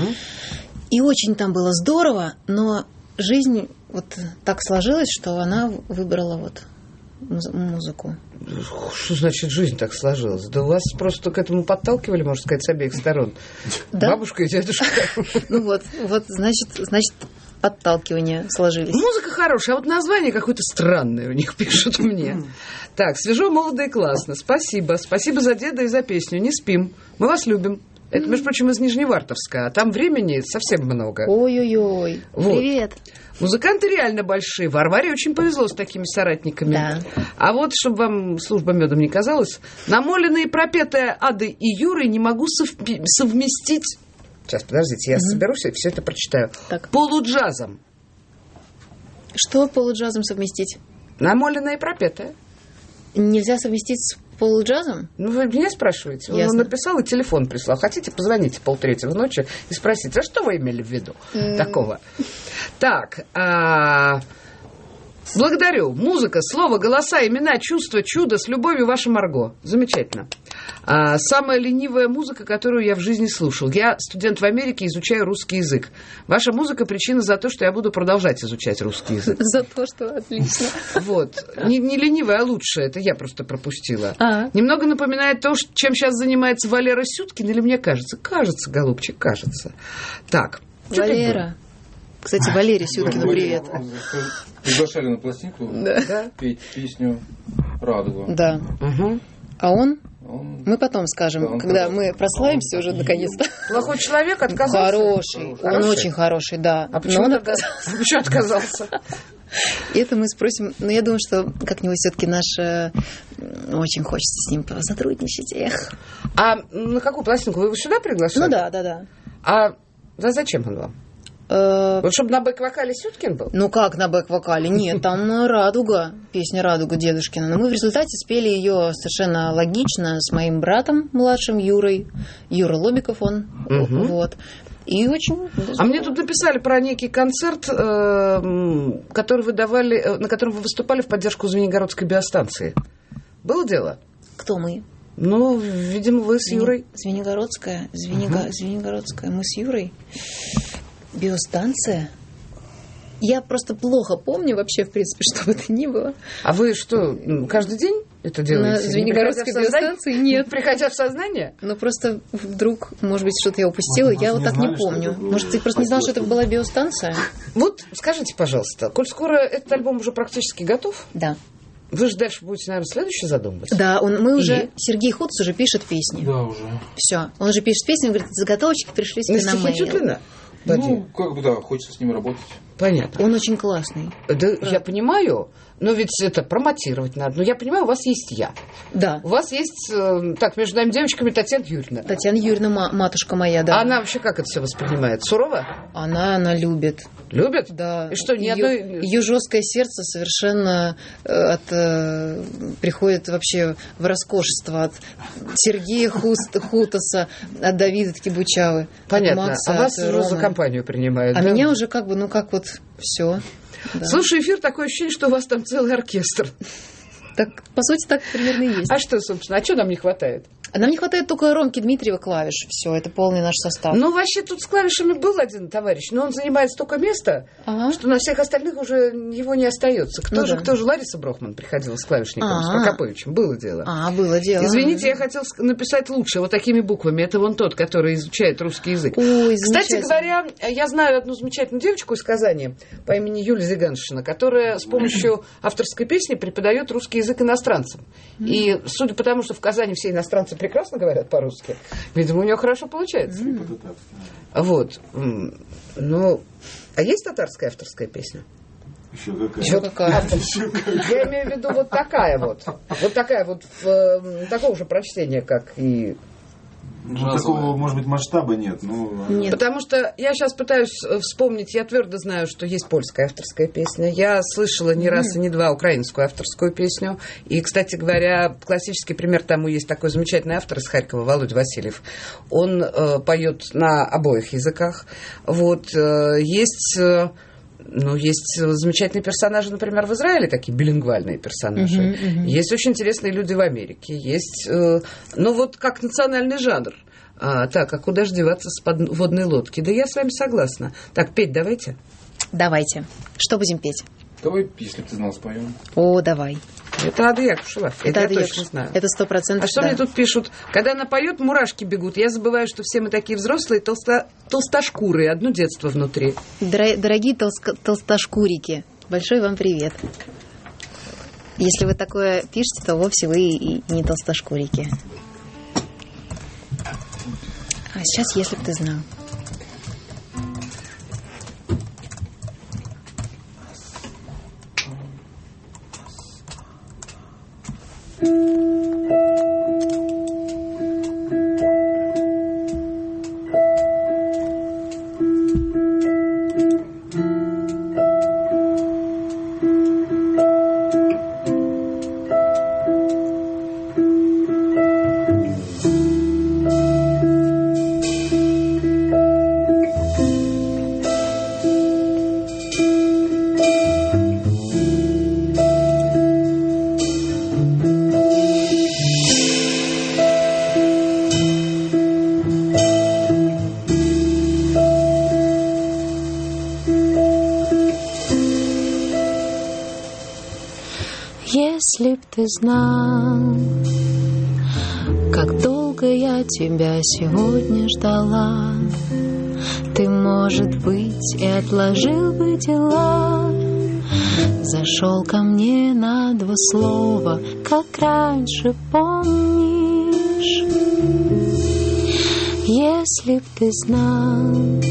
И очень там было здорово, но жизнь вот так сложилась, что она выбрала вот муз- музыку. Что значит жизнь так сложилась? Да вас просто к этому подталкивали, можно сказать, с обеих сторон. Да? Бабушка и дедушка. Ну вот, вот значит, значит, подталкивания сложились. Музыка хорошая, а вот название какое-то странное у них пишут мне. Так, свежо, молодо и классно. Спасибо. Спасибо за деда и за песню. Не спим. Мы вас любим. Это, между прочим, из Нижневартовска, а там времени совсем много. Ой-ой-ой. Вот. Привет. Музыканты реально большие. Варваре очень повезло с такими соратниками. Да. А вот, чтобы вам служба медом не казалась, намоленные и пропетые Ады и Юры не могу совпи- совместить... Сейчас, подождите, я соберусь и все это прочитаю. Так. Полуджазом. Что полуджазом совместить? Намоленное и пропетое. Нельзя совместить с полуджазом? Ну, вы меня спрашиваете. Он Ясно. написал и телефон прислал. Хотите, позвоните полтретьего ночи и спросите, а что вы имели в виду такого? Так, а, благодарю. Музыка, слово, голоса, имена, чувства, чудо, с любовью, ваша Марго. Замечательно. А, самая ленивая музыка, которую я в жизни слушал. Я студент в Америке, изучаю русский язык. Ваша музыка причина за то, что я буду продолжать изучать русский язык. За то, что отлично. Вот. Не, не ленивая, а лучшая. Это я просто пропустила. А. Немного напоминает то, ш- чем сейчас занимается Валера Сюткин, или мне кажется? Кажется, голубчик, кажется. Так. Чё опять Валера. Кстати, Валере Сюткину привет. Приглашали на пластинку Да. петь песню «Радуга». Да. Угу. А он? Он- Мы потом скажем, Да, он когда сказал. мы прославимся уже наконец-то. Плохой человек отказался? Хороший. Он Хороший? очень хороший, да. А почему Но он тогда- отказался. А почему отказался? Это мы спросим. Но я думаю, что как-нибудь все-таки наш э, очень хочется с ним сотрудничать. Эх. А на какую пластинку? Вы его сюда приглашали? Ну да, да, да. А за зачем он вам? Э, Вот чтобы на бэк-вокале Сюткин был? Ну как на бэк-вокале? Нет, там э, «Радуга», песня «Радуга» дедушкина. Но мы в результате спели ее совершенно логично с моим братом младшим Юрой. Юра Лобиков он. Мгм. Вот. И очень... А мне тут написали про некий концерт, э, м, который вы давали, э, на котором вы выступали в поддержку Звенигородской биостанции. Было дело? Кто мы? Ну, видимо, вы с Юрой. Звенигородская. Звениго- Звенигородская. Мы с Юрой. Биостанция. Я просто плохо помню вообще, в принципе, что бы это ни было. А вы что, м, каждый день это делаете? На Звенигородской биостанции нет. Приходя в сознание? Ну, просто вдруг, может быть, что-то я упустила, может, я вот так знали, не помню. Может, ты просто не знал, что это была биостанция? Вот скажите, пожалуйста, коль скоро этот альбом уже практически готов? Да. Вы же дальше будете, наверное, следующий задумываться? Да, он, мы И? уже... Сергей Хутс уже пишет песни. Да, уже. Все. Он уже пишет песни, он говорит, заготовочки пришли себе на мейл. Ну, как бы, да, хочется с ним работать. Понятно. Он очень классный. Да, правда. Я понимаю, но ведь это промотировать надо. Но я понимаю, у вас есть я. Да. У вас есть, э, так, между нами девочками, Татьяна Юрьевна. Татьяна Юрьевна, матушка моя, да. А она вообще как это все воспринимает? Сурово? Она, она любит. Любит? Да. И что, ни ее, одной... ее жесткое сердце совершенно э, от, э, приходит вообще в роскошество от Сергея Хуст, Хутаса, от Давида Ткибучавы. Понятно. Макса, а вас уже Ромы. за компанию принимают, А да? меня уже как бы, ну как вот все. Да. Слушай, эфир, такое ощущение, что у вас там целый оркестр. Так, по сути, так примерно и есть. А что, собственно, а что нам не хватает? Нам не хватает только Ромки Дмитриева клавиш. Все, это полный наш состав. Ну, вообще, тут с клавишами был один товарищ, но он занимает столько места, ага. что на всех остальных уже его не остается. Кто ну, же, да. кто же? Лариса Брохман приходила с клавишником, А-а-а. с Прокоповичем. Было дело. А, было дело. Извините, я хотела написать лучше, вот такими буквами. Это вон тот, который изучает русский язык. Ой, кстати говоря, я знаю одну замечательную девочку из Казани по имени Юлия Зиганшина, которая с помощью авторской песни преподает русский язык иностранцам. И судя по тому, что в Казани все иностранцы прекрасно говорят по-русски, видимо, у нее хорошо получается. Mm. Вот. Ну, а есть татарская авторская песня? Еще какая? Еще какая? Еще какая? Я имею в виду вот такая вот. Вот такая вот, в, такого же прочтения, как и... Ну, такого, может быть, масштаба нет. Ну, нет. Потому что я сейчас пытаюсь вспомнить, я твердо знаю, что есть польская авторская песня. Я слышала не раз и не два украинскую авторскую песню. И, кстати говоря, классический пример тому есть такой замечательный автор из Харькова, Володя Васильев. Он э, поет на обоих языках. Вот, э, есть... Э, Ну, есть замечательные персонажи, например, в Израиле, такие билингвальные персонажи. Uh-huh, uh-huh. Есть очень интересные люди в Америке. Есть, э, ну, вот как национальный жанр. А, так, а куда же деваться с подводной лодки? Да я с вами согласна. Так, петь давайте. Давайте. Что будем петь? Давай, если бы ты знал, споем. О, давай. Это Ада Якушева. Это, это я точно знаю. Это сто процентов. А что да. мне тут пишут? Когда она поет, мурашки бегут. Я забываю, что все мы такие взрослые, толсто... толстошкурые. Одно детство внутри. Дор- дорогие толско... толстошкурики, большой вам привет. Если вы такое пишете, то вовсе вы и не толстошкурики. А сейчас, если бы ты знал. Если б ты знал, как долго я тебя сегодня ждала, ты, может быть, и отложил бы дела, зашел ко мне на два слова, как раньше, помнишь? Если б ты знал,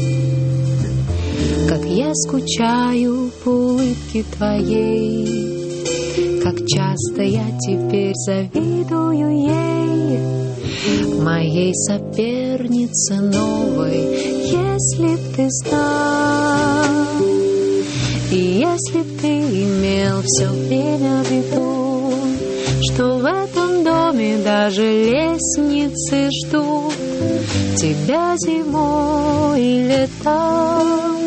как я скучаю по улыбке твоей, как часто я теперь завидую ей, моей сопернице новой. Если б ты знал, и если б ты имел все время в виду, что в этом доме даже лестницы ждут тебя зимой и летом.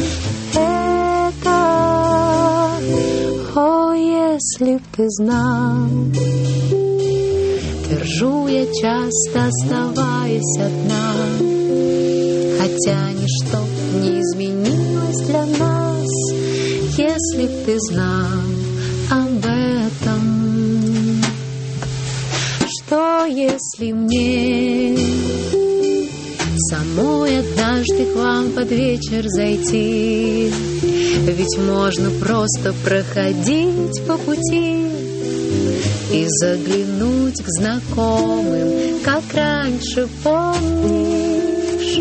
О, если б ты знал, твержу я часто, оставаясь одна, хотя ничто не изменилось для нас. Если б ты знал об этом. если мне самой однажды к вам под вечер зайти? Ведь можно просто проходить по пути и заглянуть к знакомым, как раньше, помнишь?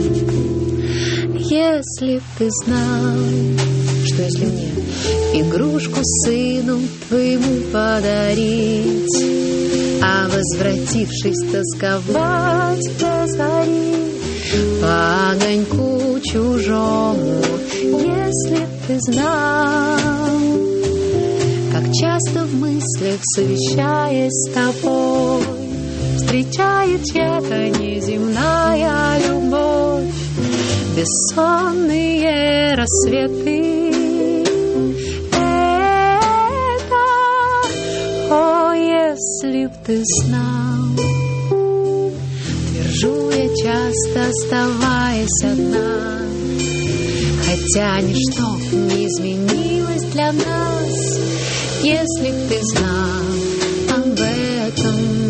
Если б ты знал, что если мне игрушку сыну твоему подарить, а возвратившись тосковать до зари по огоньку чужому, если б ты знал, как часто в мыслях, совещаясь с тобой, встречает чья-то неземная любовь, бессонные рассветы. Это, о, если б ты знал, твержу я часто, оставаясь одна, хотя ничто не изменилось для нас, если б ты знал об этом.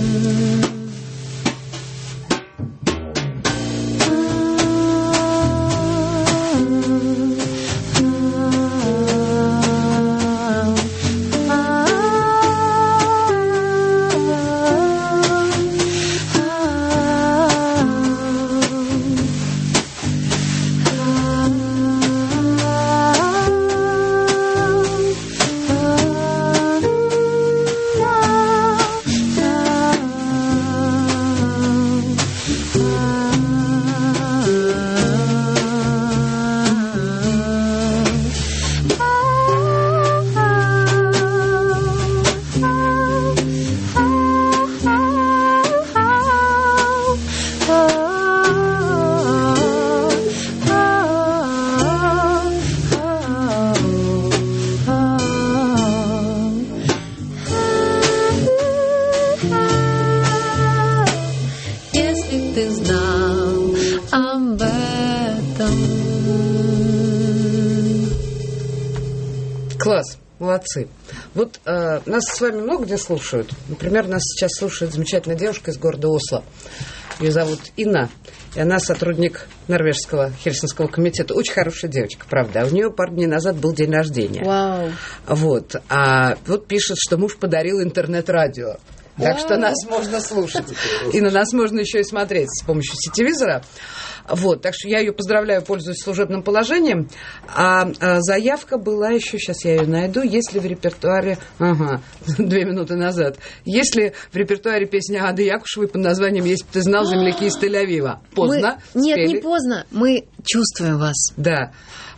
Класс, молодцы. Вот э, нас с вами много где слушают. Например, нас сейчас слушает замечательная девушка из города Осло. Ее зовут Инна. И она сотрудник норвежского Хельсинского комитета. Очень хорошая девочка, правда. А у нее пару дней назад был день рождения. Вау. Вот. А вот пишет, что муж подарил интернет-радио. Так Вау. Что нас можно слушать. И на нас можно еще и смотреть с помощью сетевизора. Вот, так что я ее поздравляю, пользуюсь служебным положением. А, а заявка была еще, сейчас я ее найду, если в репертуаре, ага, две минуты назад, если в репертуаре песня Ады Якушевой под названием «Если бы ты знал, земляки из Тель-Авива». Поздно? Мы... Нет, не поздно, мы чувствуем вас. Да.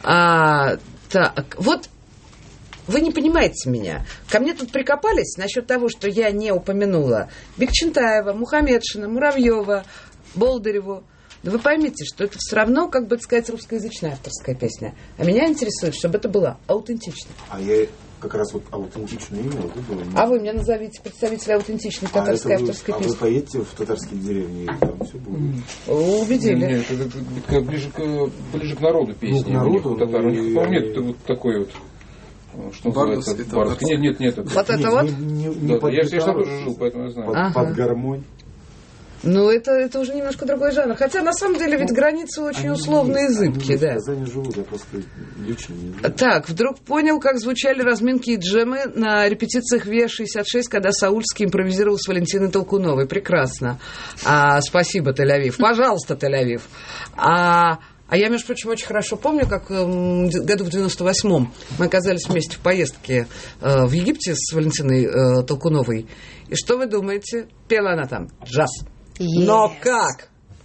А, так, вот вы не понимаете меня. Ко мне тут прикопались насчет того, что я не упомянула Бекчентаева, Мухамедшина, Муравьева, Болдыреву. Да вы поймите, что это все равно, как бы сказать, русскоязычная авторская песня. А меня интересует, чтобы это было аутентично. А я как раз вот аутентичную имел. Было, а вы мне назовите представителя аутентичной татарской а авторской вы, песни. А вы поедете в татарские деревни, и там все будет. Убедили. Нет, это, это, это ближе, к, ближе к народу песни. Ну, к народу. Татар. У них вполне это вот такой вот. Что называется? Бардовский. Нет, нет, нет. Вот это, это вот? Не, не, не да, я же тоже жил, поэтому я знаю. Под, ага. под гармонь. Ну, это, это уже немножко другой жанр. Хотя, на самом деле, ведь ну, границы очень условные и зыбкие, да. В Казани живут, я просто лично не знаю. Так, вдруг понял, как звучали разминки и джемы на репетициях Ви шестьдесят шесть, когда Саульский импровизировал с Валентиной Толкуновой. Прекрасно. А, спасибо, Тель-Авив. Пожалуйста, Тель-Авив. А... А я, между прочим, очень хорошо помню, как году в девяносто восьмом мы оказались вместе в поездке э, в Египте с Валентиной э, Толкуновой. И что вы думаете? Пела она там джаз. Yes. Но как?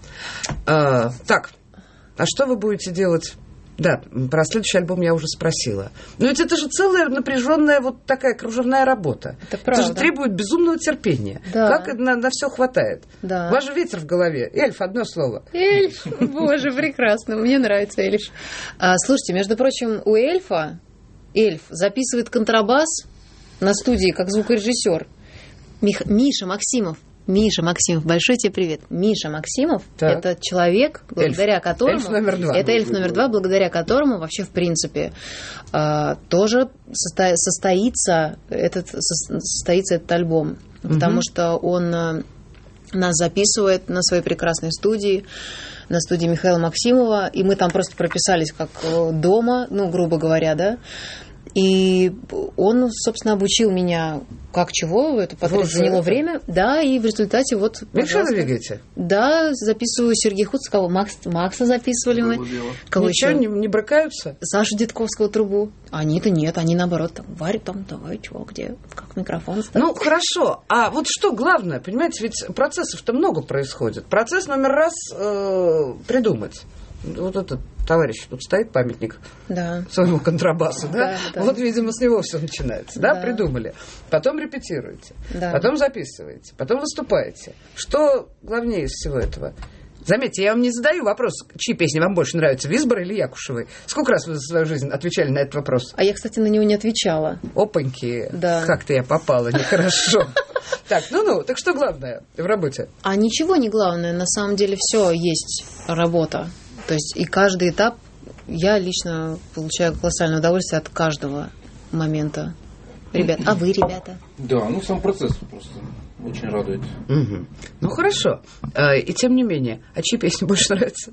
Э, так, а что вы будете делать? Да, про следующий альбом я уже спросила. Но ведь это же целая напряженная вот такая кружевная работа. Это правда. Это же требует безумного терпения. Да. Как на, на все хватает? Да. У вас же ветер в голове. Эльф, одно слово. Эльф, боже, прекрасно. Мне нравится эльф. А, слушайте, между прочим, у эльфа эльф записывает контрабас на студии как звукорежиссер. Мих, Миша Максимов. Миша Максимов, большой тебе привет. Миша Максимов – это человек, благодаря эльф. которому… Эльф номер два. Это эльф номер два, благодаря которому вообще, в принципе, тоже состоится этот, состоится этот альбом. Потому угу. что он… нас записывает на своей прекрасной студии, на студии Михаила Максимова, и мы там просто прописались как дома, ну, грубо говоря, да. И он, собственно, обучил меня как чего, это потратить заняло время, да, и в результате вот... Вы двигаете? Да, записываю Сергея Хуцкого, Макс, Макса записывали мы. Кого Ничего, еще? Не, не брыкаются? Сашу Дедковского трубу. Они-то нет, они наоборот, там, Варя, там, давай, чего, где, как микрофон ставить. Ну, хорошо, а вот что главное, понимаете, ведь процессов-то много происходит. Процесс номер раз э, придумать. Вот этот товарищ тут стоит, памятник да. своему контрабасу, да? Да, да? Вот, видимо, с него все начинается, да? да? Придумали. Потом репетируете, да. потом записываете, потом выступаете. Что главнее из всего этого? Заметьте, я вам не задаю вопрос, чьи песни вам больше нравятся, Визбора или Якушевой. Сколько раз вы за свою жизнь отвечали на этот вопрос? А я, кстати, на него не отвечала. Опаньки, да. как-то я попала, нехорошо. Так, ну-ну, так что главное в работе? А ничего не главное, на самом деле все есть работа. То есть и каждый этап я лично получаю колоссальное удовольствие от каждого момента. Ребят, а вы, ребята? Да, ну сам процесс просто очень радует. Угу. Ну хорошо. И тем не менее, а чьи песни больше нравятся?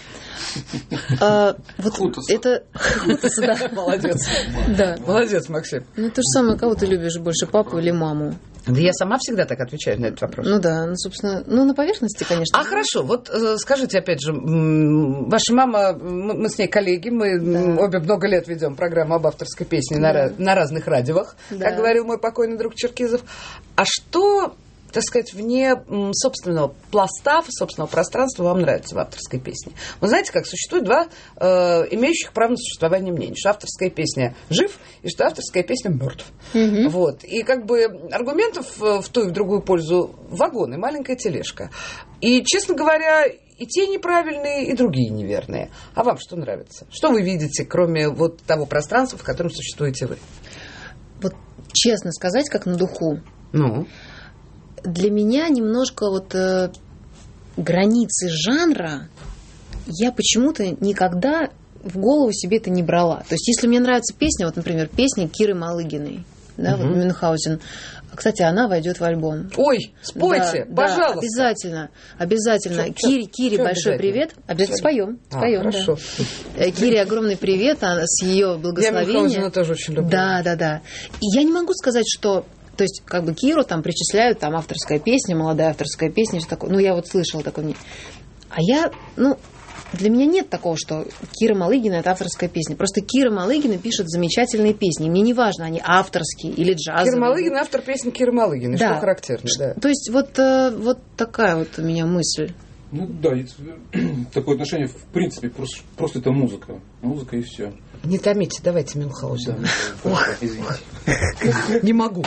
А, вот Хутаса. Это Хутаса, да. Молодец. Да. Молодец, Максим. Ну то же самое, кого ты любишь больше, папу или маму? Да я сама всегда так отвечаю на этот вопрос. Ну да, ну, собственно, ну на поверхности, конечно. А хорошо, вот скажите, опять же, ваша мама, мы с ней коллеги, мы да. обе много лет ведем программу об авторской песне да. на, на разных радиовах, да. как говорил мой покойный друг Черкизов. А что, так сказать, вне собственного пласта, собственного пространства вам нравится в авторской песне? Вы знаете, как существует два э, имеющих право на существование мнения, что авторская песня жив и что авторская песня мертв. Угу. Вот. И как бы аргументов в ту и в другую пользу вагон и маленькая тележка. И, честно говоря, и те неправильные, и другие неверные. А вам что нравится? Что вы видите, кроме вот того пространства, в котором существуете вы? Вот честно сказать, как на духу. Ну? Для меня немножко вот э, границы жанра я почему-то никогда в голову себе это не брала. То есть, если мне нравится песня, вот, например, песня Киры Малыгиной, да, угу. вот Мюнхгаузен. Кстати, она войдет в альбом. Ой, спойте, да, пожалуйста. Да, обязательно, обязательно. Что, Кире, что, Кире что большой привет. Обязательно споем, споем. А, хорошо. Да. Кире огромный привет, она, с ее благословения. Я Мюнхгаузена тоже очень люблю. Да, да, да. И я не могу сказать, что то есть, как бы Киру там причисляют, там авторская песня, молодая авторская песня, что такое. Ну, я вот слышала такое. А я, ну, для меня нет такого, что Кира Малыгина – это авторская песня. Просто Кира Малыгина пишет замечательные песни. Мне не важно, они авторские или джазовые. Кира Малыгина – автор песни Киры Малыгиной, да. Что характерно. Да. То есть, вот, вот такая вот у меня мысль. Ну, да, такое отношение, в принципе, просто, просто это музыка. Музыка и все. Не томите, давайте Мюнхгаузен. Да, ох, извините. Не могу.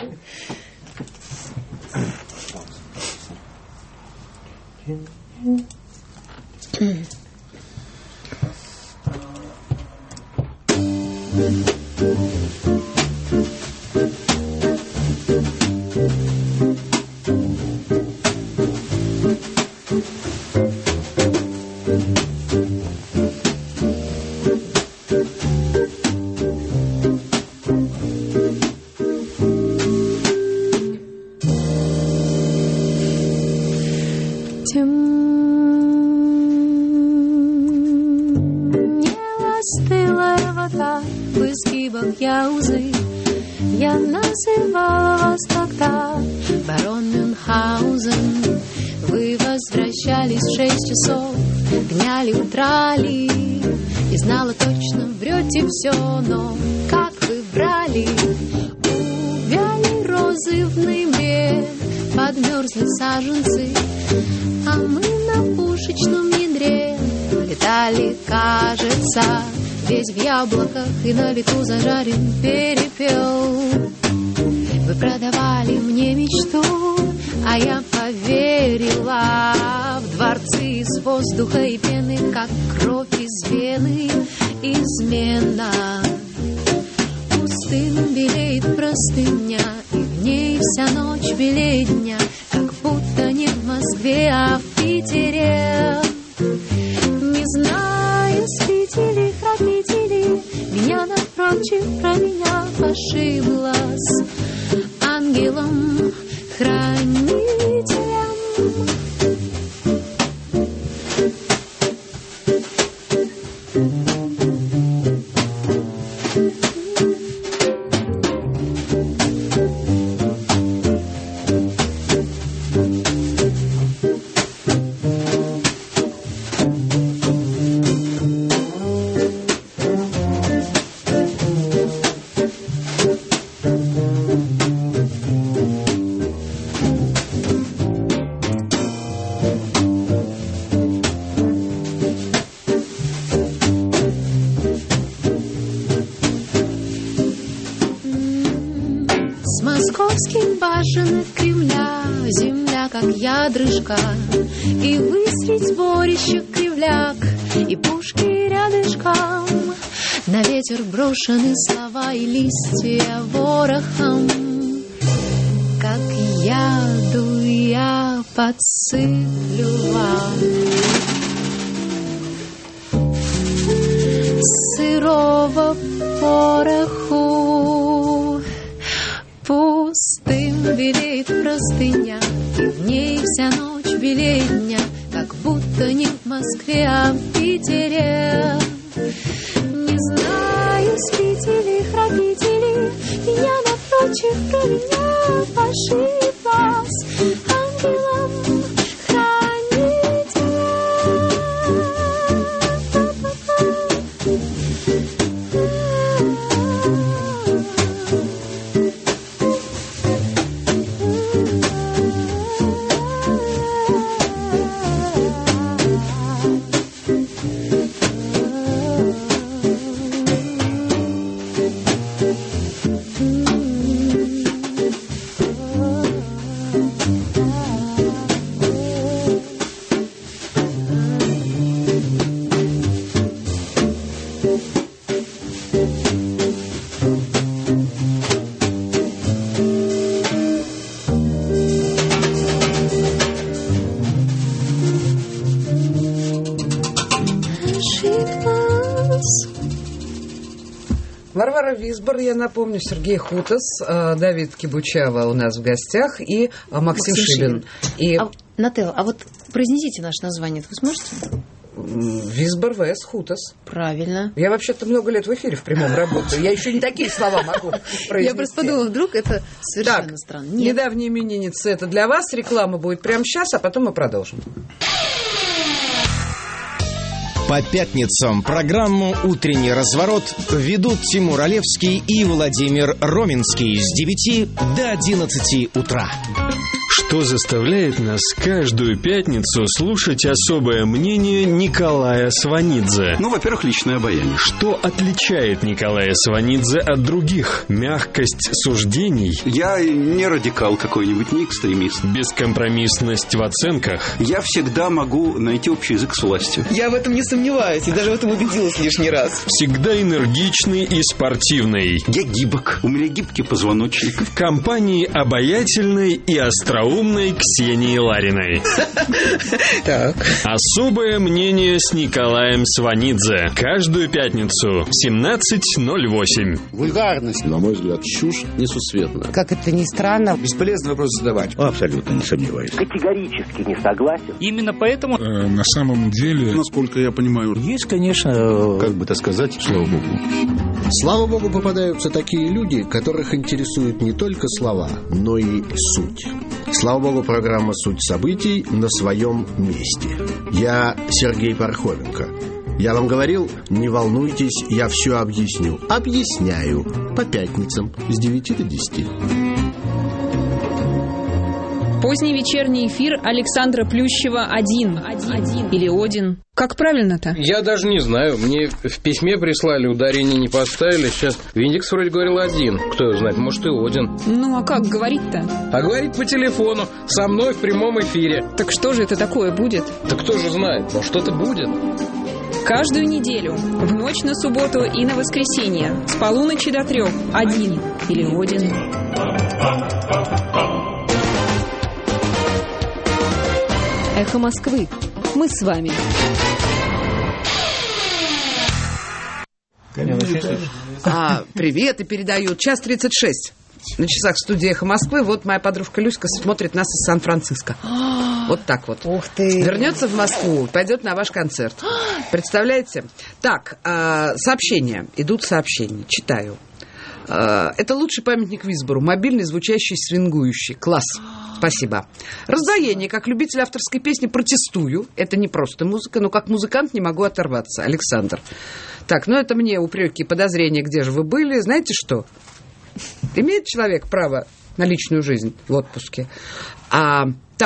Яузы. Я называла вас тогда барон Мюнхгаузен. Вы возвращались в шесть часов дня ли, утра ли, и знала точно, врете все, но как вы врали. Увяли розы в ноябре, подмерзли саженцы, а мы на пушечном ядре летали, кажется, весь в яблоках и на лету зажарен перепел. Вы продавали мне мечту, а я поверила в дворцы из воздуха и пены, как кровь из вены, измена. Пустым белеет простыня, и в ней вся ночь белее дня, как будто не в Москве, а в Питере. Не знаю, спите ли, храпите ли, меня напротив про меня ошиблась ангелом-хранителем. Скинь башенок Кремля, земля, как ядрышко, и высредь сборище кривляк, и пушки рядышком. На ветер брошены слова и листья ворохом. Как яду я подсыплю вам сырого пороху. Пустым белеет простыня, и в ней вся ночь белее дня, как будто не в Москве, а в Питере. Не знаю, спите ли, храпите ли, я напротив про меня ошиблась. Ангелом Варвара Висбор, я напомню, Сергей Хутас, Давид Кибучава у нас в гостях и Максим, Максим Шибин. И... А, Нателла, а вот произнесите наше название, вы сможете? Висбор ВС Хутас. Правильно. Я вообще-то много лет в эфире в прямом работаю. Я еще не такие слова могу произнести. Я просто подумала, вдруг это совершенно так, странно. Нет. Недавняя именинница, это для вас. Реклама будет прямо сейчас, а потом мы продолжим. По пятницам программу «Утренний разворот» ведут Тимур Олевский и Владимир Роминский с девяти до одиннадцати утра. Что заставляет нас каждую пятницу слушать особое мнение Николая Сванидзе? Ну, во-первых, личное обаяние. Что отличает Николая Сванидзе от других? Мягкость суждений? Я не радикал какой-нибудь, не экстремист. Бескомпромиссность в оценках? Я всегда могу найти общий язык с властью. Я в этом не сомневаюсь, и даже в этом убедилась лишний раз. Всегда энергичный и спортивный. Я гибок, у меня гибкий позвоночник. В компании обаятельной и остроумной Ксении Лариной. Так. Особое мнение с Николаем Сванидзе. Каждую пятницу в семнадцать ноль восемь. Вульгарность, на мой взгляд, чушь несусветная. Как это ни странно. Бесполезный вопрос задавать. Абсолютно не сомневаюсь. Категорически не согласен. Именно поэтому... Э, на самом деле... Насколько я понимаю... Есть, конечно... Как бы это сказать, слава богу. Слава богу, попадаются такие люди, которых интересуют не только слова, но и суть. Слава богу, программа «Суть событий» на своем месте. Я Сергей Пархоменко. Я вам говорил, не волнуйтесь, я все объясню. Объясняю по пятницам с девяти до десяти. Поздний вечерний эфир Александра Плющева один. Один. Или Один. Как правильно-то? Я даже не знаю. Мне в письме прислали, ударение не поставили. Сейчас Виндикс вроде говорил один. Кто его знает, может и Один. Ну, а как говорить-то? А говорить по телефону, со мной в прямом эфире. Так что же это такое будет? Так кто же знает, но что-то будет. Каждую неделю, в ночь на субботу и на воскресенье, с полуночи до трех, один или Один. Эхо Москвы. Мы с вами. А, привет, и передают. Час тридцать шесть. На часах в студии «Эхо Москвы». Вот моя подружка Люська смотрит нас из Сан-Франциско. Вот так вот. Ух ты. Вернется в Москву, пойдет на ваш концерт. Представляете? Так, сообщения. Идут сообщения. Читаю. Это лучший памятник Висбору. Мобильный, звучащий, свингующий. Класс. Спасибо. Раздвоение. Как любитель авторской песни протестую. Это не просто музыка, но как музыкант не могу оторваться. Александр. Так, ну это мне упреки и подозрения, где же вы были. Знаете что? Имеет человек право на личную жизнь в отпуске. А, так,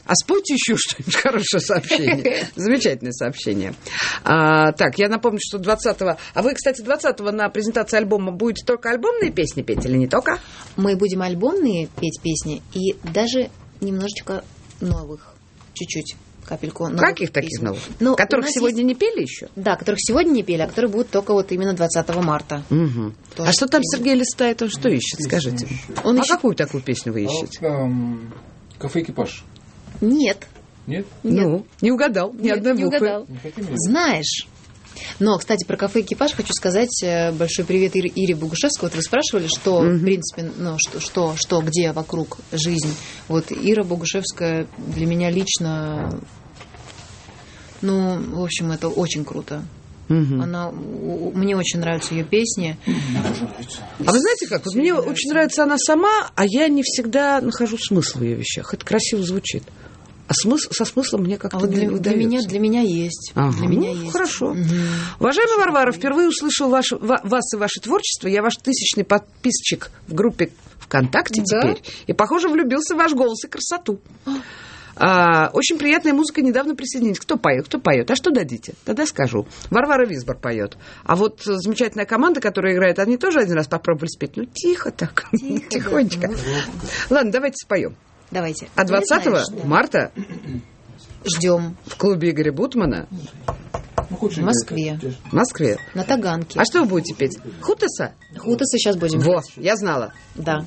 А спойте еще что-нибудь, хорошее сообщение. Замечательное сообщение. А, так, я напомню, что двадцатого... А вы, кстати, двадцатого на презентации альбома будете только альбомные песни петь или не только? Мы будем альбомные петь песни и даже немножечко новых. Чуть-чуть. Капельку новых. Каких таких песен. новых? Ну, которых сегодня есть... не пели еще? Да, которых сегодня не пели, а которые будут только вот именно двадцатого марта. Угу. А что там Сергей листает? Он что ищет, скажите? Он а ищет... какую такую песню вы ищете? А, эм, кафе «Экипаж». Нет. Нет? Нет. Ну, не угадал, ни Нет, одной не буквы. Угадал. Знаешь... Но, кстати, про кафе «Экипаж» хочу сказать большой привет Ире, Ире Богушевской. Вот вы спрашивали, что, mm-hmm. в принципе, ну, что, что, что, где вокруг жизнь. Вот Ира Богушевская для меня лично, ну, в общем, это очень круто. Mm-hmm. Она, мне очень нравятся ее песни. А вы знаете как? Вот мне очень нравится она сама, а я не всегда нахожу смысл в ее вещах. Это красиво звучит. А смысл, со смыслом мне как-то а вот не для, для меня, для меня есть. Ага, для меня ну, есть. Хорошо. Угу. Уважаемая Варвара, впервые услышал ваш, вас и ваше творчество. Я ваш тысячный подписчик в группе ВКонтакте да? теперь. И, похоже, влюбился в ваш голос и красоту. А, очень приятная музыка, недавно присоединились. Кто поет, кто поет? А что дадите? Тогда скажу. Варвара Висбор поет. А вот замечательная команда, которая играет, они тоже один раз попробовали спеть. Ну, тихо так, тихо, тихонечко. Да. Ладно, давайте споем. Давайте. А двадцатого марта ждем в клубе Игоря Бутмана в Москве. В Москве. На Таганке. А что вы будете петь? Хутеса? Хутеса сейчас будем Во, петь. я знала. Да.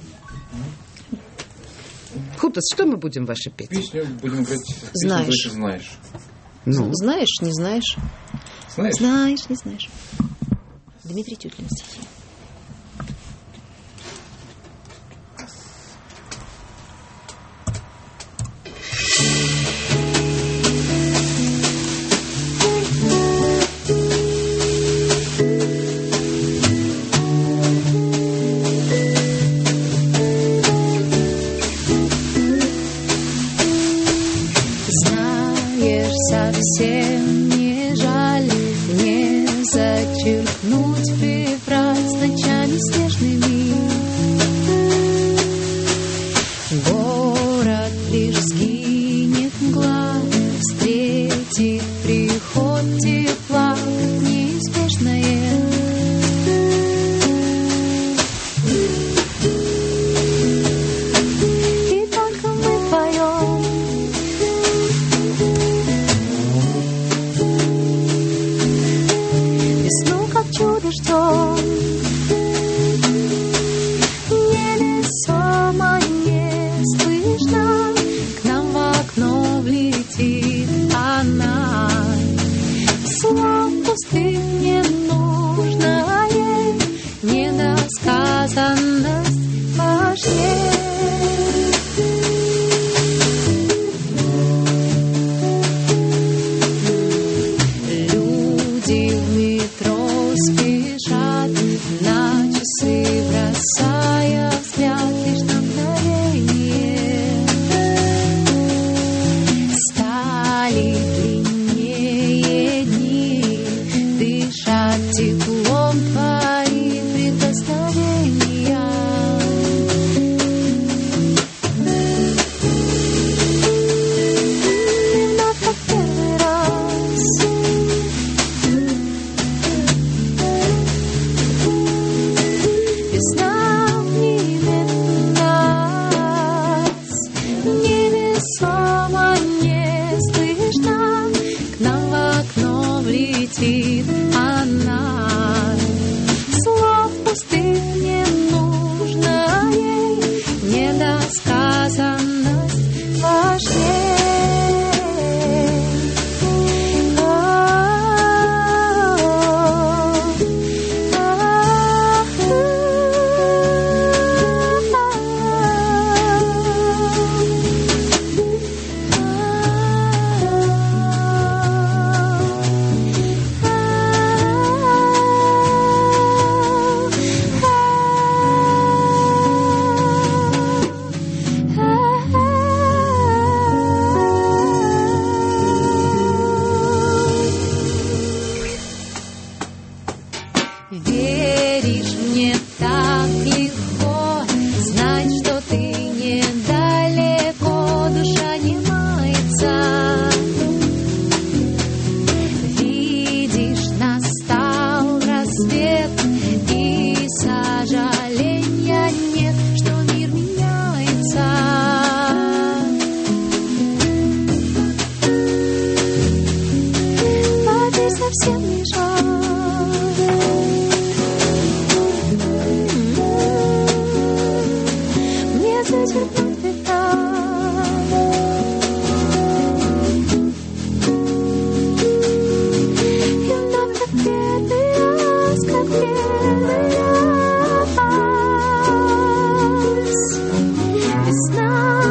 Хутес, что мы будем ваши петь? Песню будем играть. Знаешь. Песню знаешь. Ну. Знаешь, не знаешь. Знаешь? Знаешь, не знаешь. Дмитрий Тютлин стихи. Совсем не жаль не зачеркнуть прибрать ночами снежными. Город лишь сгинет мгла, встретит приход тепла, как неизбежное. И только мы вдвоем чудо ждем. Невесомо не слышно, к нам в окно влетит она. Слов пустых не нужно ей, недосказанность важнее. Спешат на часы, бросая взгляд лишь на мгновение. Стали длиннее дни, дышат теплом твоим прикосновения. Но как первый раз весна обнимет нас, невесомо не слышно, к нам в окно влетит она. Слов пустых не нужно ей, недосказанность важнее. совсем не жаль. Мне зачерпнуть деталь. И вновь как первый раз, как первый раз. Весна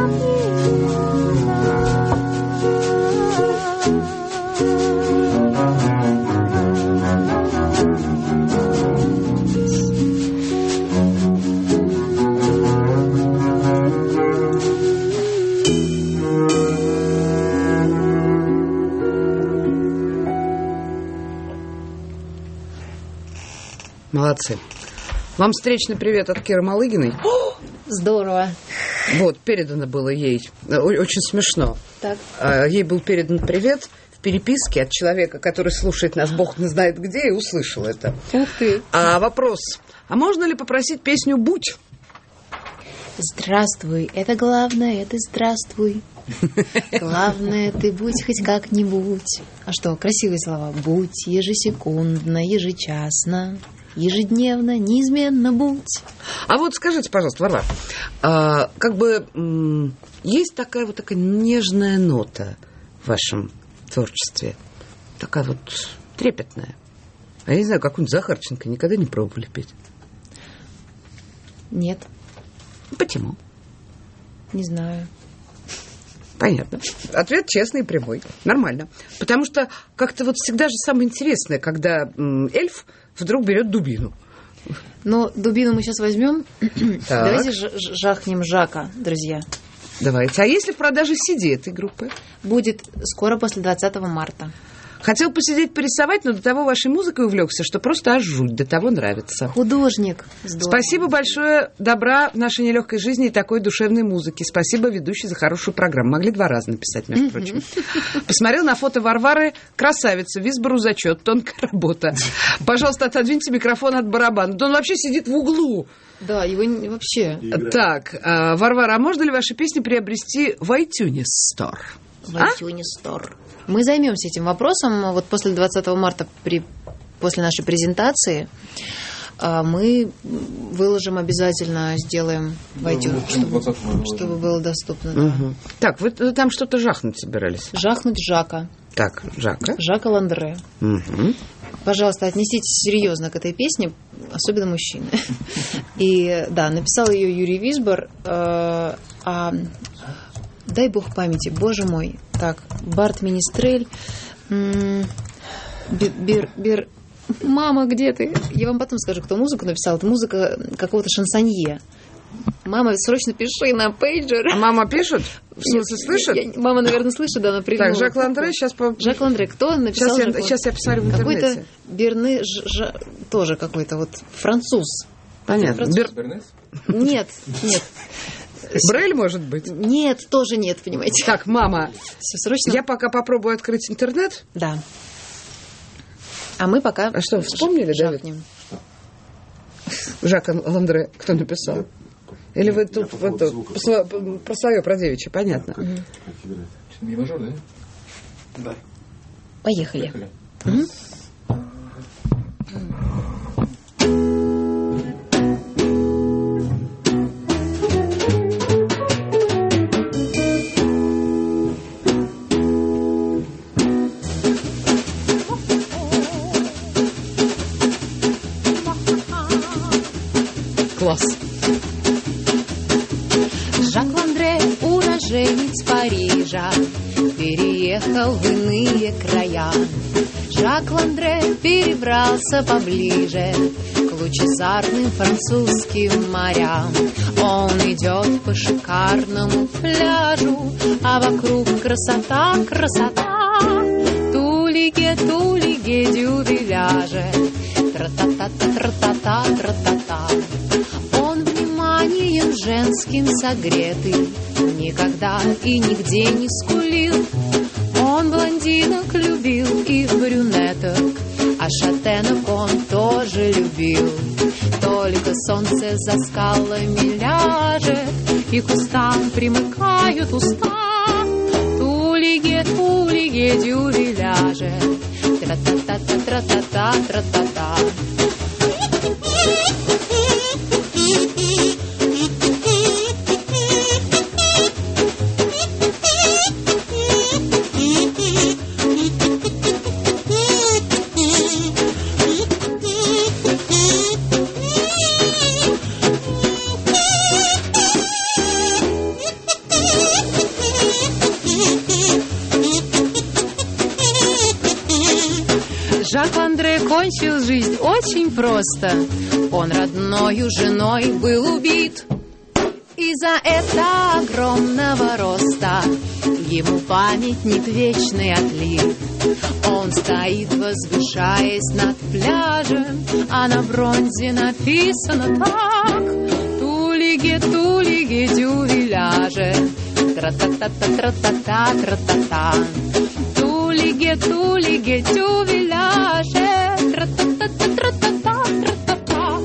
Молодцы. Вам встречный привет от Киры Малыгиной. О, здорово. Вот, передано было ей. Очень смешно. Так. Ей был передан привет в переписке от человека, который слушает нас, бог не знает где, и услышал это. Ух ты. А вопрос, а можно ли попросить песню «Будь»? Здравствуй, это главное, это здравствуй. Главное, ты будь хоть как-нибудь. А что, красивые слова. Будь ежесекундно, ежечасно, ежедневно, неизменно будь. А вот скажите, пожалуйста, Варвара, а, как бы м- есть такая вот такая нежная нота в вашем творчестве, такая вот трепетная. А я не знаю, какую-нибудь Захарченко никогда не пробовали петь? Нет. Почему? Не знаю. Понятно. Ответ честный и прямой. Нормально. Потому что как-то вот всегда же самое интересное, когда м, эльф вдруг берет дубину. Но дубину мы сейчас возьмем. Так. Давайте ж- ж- жахнем Жака, друзья. Давайте. А если в продаже си ди этой группы? Будет скоро, после двадцатого марта. Хотел посидеть, порисовать, но до того вашей музыкой увлекся, что просто аж жуть, до того нравится. Художник. Здорово. Спасибо большое. Добра в нашей нелегкой жизни и такой душевной музыки. Спасибо, ведущий, за хорошую программу. Могли два раза написать, между прочим. Посмотрел на фото Варвары. Красавица. Висбору зачет. Тонкая работа. Пожалуйста, отодвиньте микрофон от барабана. Да он вообще сидит в углу. Да, его не, вообще. Так, а, Варвара, а можно ли ваши песни приобрести в iTunes Store? В iTunes Store. Мы займемся этим вопросом. Вот после двадцатого марта, при, после нашей презентации, мы выложим обязательно, сделаем в iTunes, чтобы, чтобы было доступно. Угу. Да. Так, вы там что-то жахнуть собирались? Жахнуть Жака. Так, Жака. Жака Ландре. Угу. Пожалуйста, отнеситесь серьезно к этой песне, особенно мужчины. И да, написал ее Юрий Висбор. А, дай бог памяти, боже мой. Так, Барт Министрель. Бир, бир, бир. Мама, где ты? Я вам потом скажу, кто музыку написал. Это музыка какого-то шансонье. Мама, срочно пиши на пейджер. А мама пишет? В смысле, слышит? Я, я, мама, наверное, слышит, да, например. Так, Жак Ландре сейчас... По... Жак Ландре, кто написал? Сейчас я, сейчас я посмотрю в интернете. Какой-то Берны, ж, ж, тоже какой-то вот француз. Понятно. Француз. Бернес? Нет, нет. Брель, может быть? Нет, тоже нет, понимаете. Так, мама, все срочно. Я пока попробую открыть интернет. Да. А мы пока... А что, вспомнили, жахнем. Жак Ландре, кто написал? Или вы тут вот, про, про свое, про девичье, понятно. Угу. Ми мажор, да? Да. Поехали. Поехали. Угу. Класс. Жак Ландре, уроженец Парижа, переехал в иные края. Жак Ландре перебрался поближе к лучезарным французским морям. Он идет по шикарному пляжу, а вокруг красота, красота. Тулиге, тулиге, дювиляже, тра-та-та-та, тра-та-та, тра-та-та. Он вниманием женским согретый, никогда и нигде не скулил. Он блондинок любил и брюнеток, а шатенок он тоже любил. Только солнце за скалами ляжет, и к кустам примыкают уста. Тулиге, тулиге, дювиляже, Тра-та-та-та-та-та-та-та-та. Жак-Андре кончил жизнь очень просто. Он родною женой был убит. И за это огромного роста ему памятник вечный отлит. Он стоит, возвышаясь над пляжем, а на бронзе написано так: Тулиге, тулиге, дювиляже. Тра-та-та-та-та-та-та, тра-та-та. Тулиге, тулиге, дювиляже. Тра-та-та-та-та-та, тра-та-та.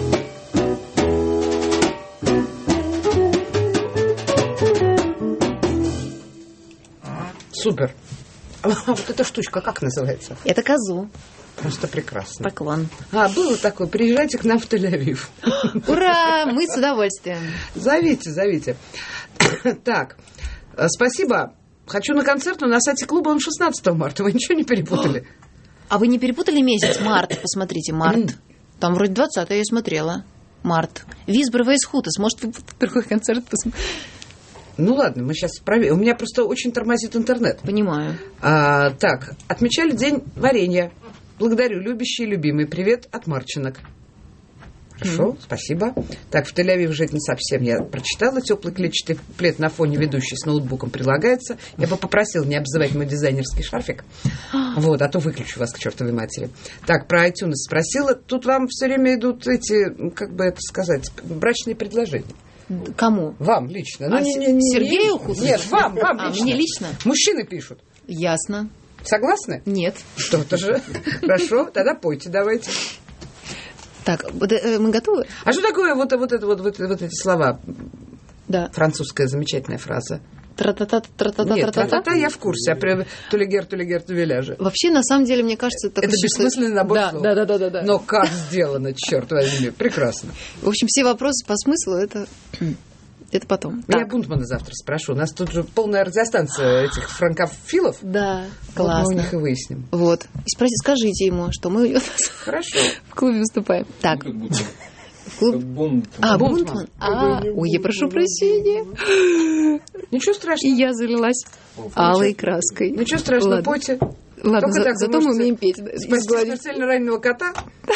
Супер. А вот эта штучка как называется? Это козу. Просто прекрасно. Поклон. А, было такое. Приезжайте к нам в Тель-Авив. Ура! Мы с удовольствием. Зовите, зовите. Так, спасибо. Хочу на концерт, но на сайте клуба он шестнадцатого марта. Вы ничего не перепутали? А вы не перепутали месяц? Март, посмотрите, март. Там вроде двадцатое я смотрела. Март. Висбор Вейсхутес. Может, вы другой концерт посмотрите? Ну ладно, мы сейчас проверим. У меня просто очень тормозит интернет. Понимаю. А, так, отмечали день варенья. Благодарю, любящий и любимый. Привет от Марчинок. Хорошо, mm-hmm. спасибо. Так, в Тель-Авив жить не совсем. Я прочитала. Теплый клетчатый плед на фоне ведущей с ноутбуком прилагается. Я бы попросила не обзывать мой дизайнерский шарфик. Вот, а то выключу вас к чертовой матери. Так, про iTunes спросила. Тут вам все время идут эти, как бы это сказать, брачные предложения. Кому? Вам лично. А, ну, не, не, не, Сергею Худовичу? Нет, вам, вам а, лично. Мне лично? Мужчины пишут. Ясно. Согласны? Нет. Что-то же. Хорошо, тогда пойте, давайте. Так, мы готовы? А что такое вот, вот, это, вот, вот, вот эти слова? Да. Французская замечательная фраза. Тра-та-та, тра-та-та, Нет, тра-та-та. тра-та-та я в курсе, а при тулигер, тулигер, тувеляже. Вообще, на самом деле, мне кажется, это... Это бессмысленный набор да, слов. Да, да, да, да, да. Но как сделано, черт возьми, прекрасно. В общем, все вопросы по смыслу, это... Это потом. Я Бунтмана завтра спрошу. У нас тут же полная радиостанция этих франкофилов. Да, вот классно. Мы у них и выясним. Вот. И спроси, скажите ему, что мы Хорошо. в клубе выступаем. Так. Клуб... А, Бунтман. А, ой, я прошу прощения. Ничего страшного. И я залилась алой краской. Ничего страшного, Ладно. пойте. Ладно, за, зато мы умеем петь. Спасти смертельно раненого кота.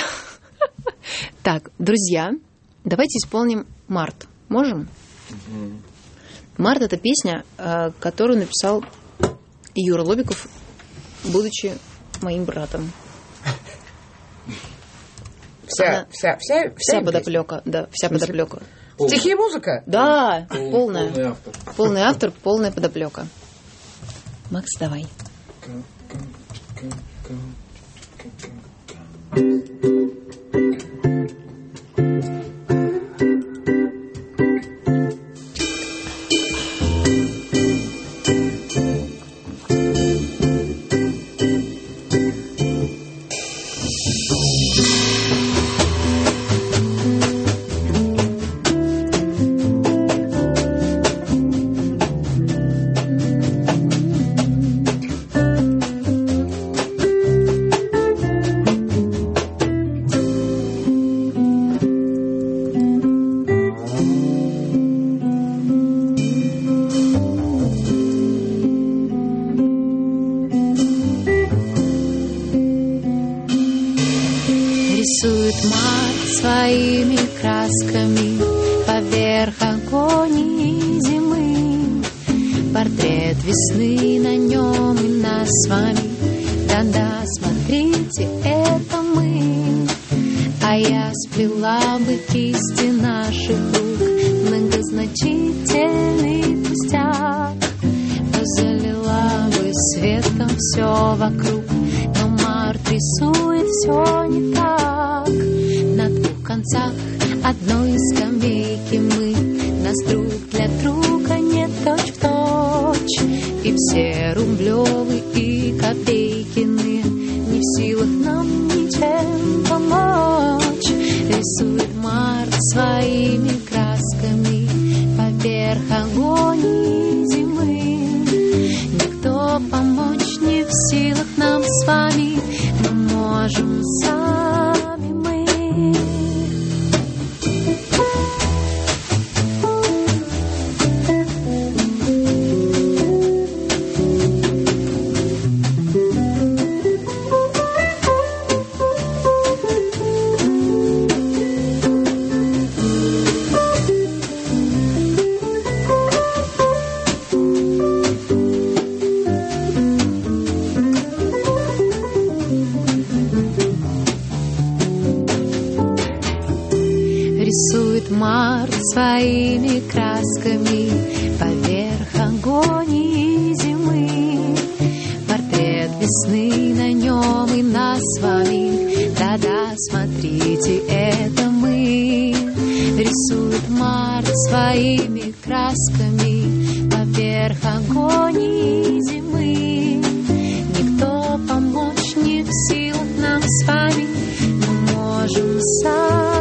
Так, друзья, давайте исполним «Март». Можем? «Март» — это песня, которую написал Юра Лобиков, будучи моим братом. Вся, Она, вся, вся, вся, вся подоплека, да, вся подоплека. Стихи и музыка? Да, Пол, полная. Полный автор. Полный автор, полная подоплека. Макс, давай. Рисует март своими красками поверх агонии зимы. Портрет весны на нем и нас с вами. Да-да, смотрите, это мы. А я сплела бы кисти наших рук, многозначительный пустяк. Но залила бы светом все вокруг, но март рисует все не так. На двух концах одной скамейки мы, нас друг для друга не точь-в-точь. И все рублевы и копейкины не силах нам ничем помочь. Рисует март своими красками поверх агонии зимы. Никто помочь не в силах нам с вами, мы можем сами мы. Рисует март своими красками поверх агонии зимы. Портрет весны на нем и нас с вами. Да-да, смотрите, это мы. Рисует март своими красками поверх агонии зимы. Никто помочь не в силах нам с вами, мы можем сами.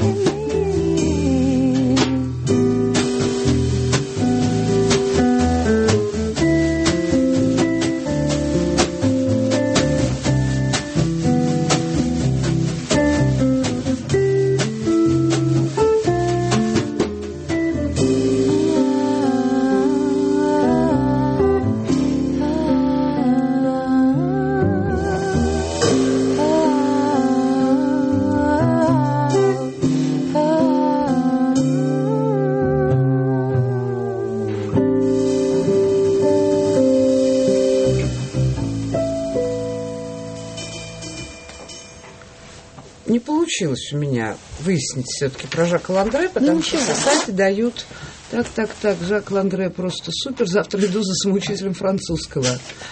Не получилось у меня выяснить все-таки про Жака Ландре, потому ну, что все сайты дают так, так, так, Жак Ландре просто супер, завтра иду за самоучителем французского.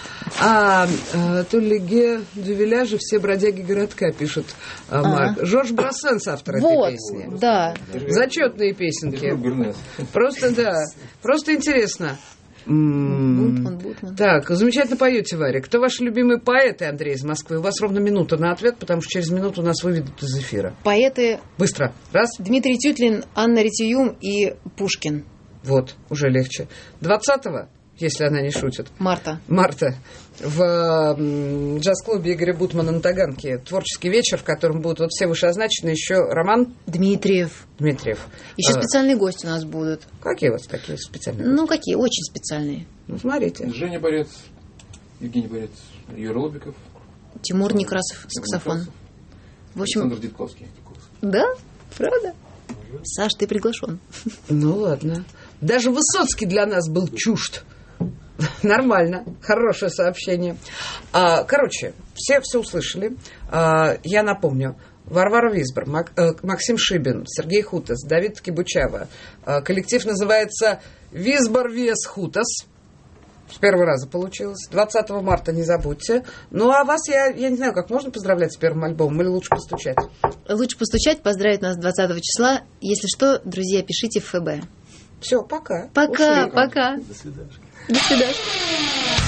А э, Толлиге Дювиляжа «Все бродяги городка» пишет э, Марк. А-а. Жорж Брассенс автор вот, этой песни. Да. Зачетные песенки. Просто, да, просто интересно. Бутман, Бутман. Так, замечательно поете, Варя. Кто ваши любимые поэты, Андрей из Москвы? У вас ровно минута на ответ, потому что через минуту нас выведут из эфира. Поэты... Быстро. Раз. Дмитрий Тютлин, Анна Ретиюм и Пушкин. Вот, уже легче. двадцатого, если она не шутит. Марта. Марта. В джаз-клубе Игоря Бутмана на Таганке творческий вечер, в котором будут вот все вышеозначенные, еще Роман Дмитриев. Дмитриев. Еще а, специальные гости у нас будут. Какие у вас такие специальные Ну, гости? какие? Очень специальные. Ну, смотрите. Женя Борец, Евгений Борец, Юра Лобиков. Тимур Некрасов, саксофон. В общем... Александр Дедковский. Да, правда? Саш, ты приглашен. Ну, ладно. Даже Высоцкий для нас был чужд. Нормально, хорошее сообщение. А, короче, все все услышали. А, я напомню. Варвара Висбор, Мак, э, Максим Шибин, Сергей Хутас, Давид Кибучава. А, коллектив называется Висбор Вес Хутас. С первого раза получилось. двадцатого марта не забудьте. Ну, а вас, я, я не знаю, как можно поздравлять с первым альбомом, или лучше постучать? Лучше постучать, поздравить нас двадцатого числа. Если что, друзья, пишите в ФБ. Все, пока. Пока, Ушли. пока. До свидания. До свидания.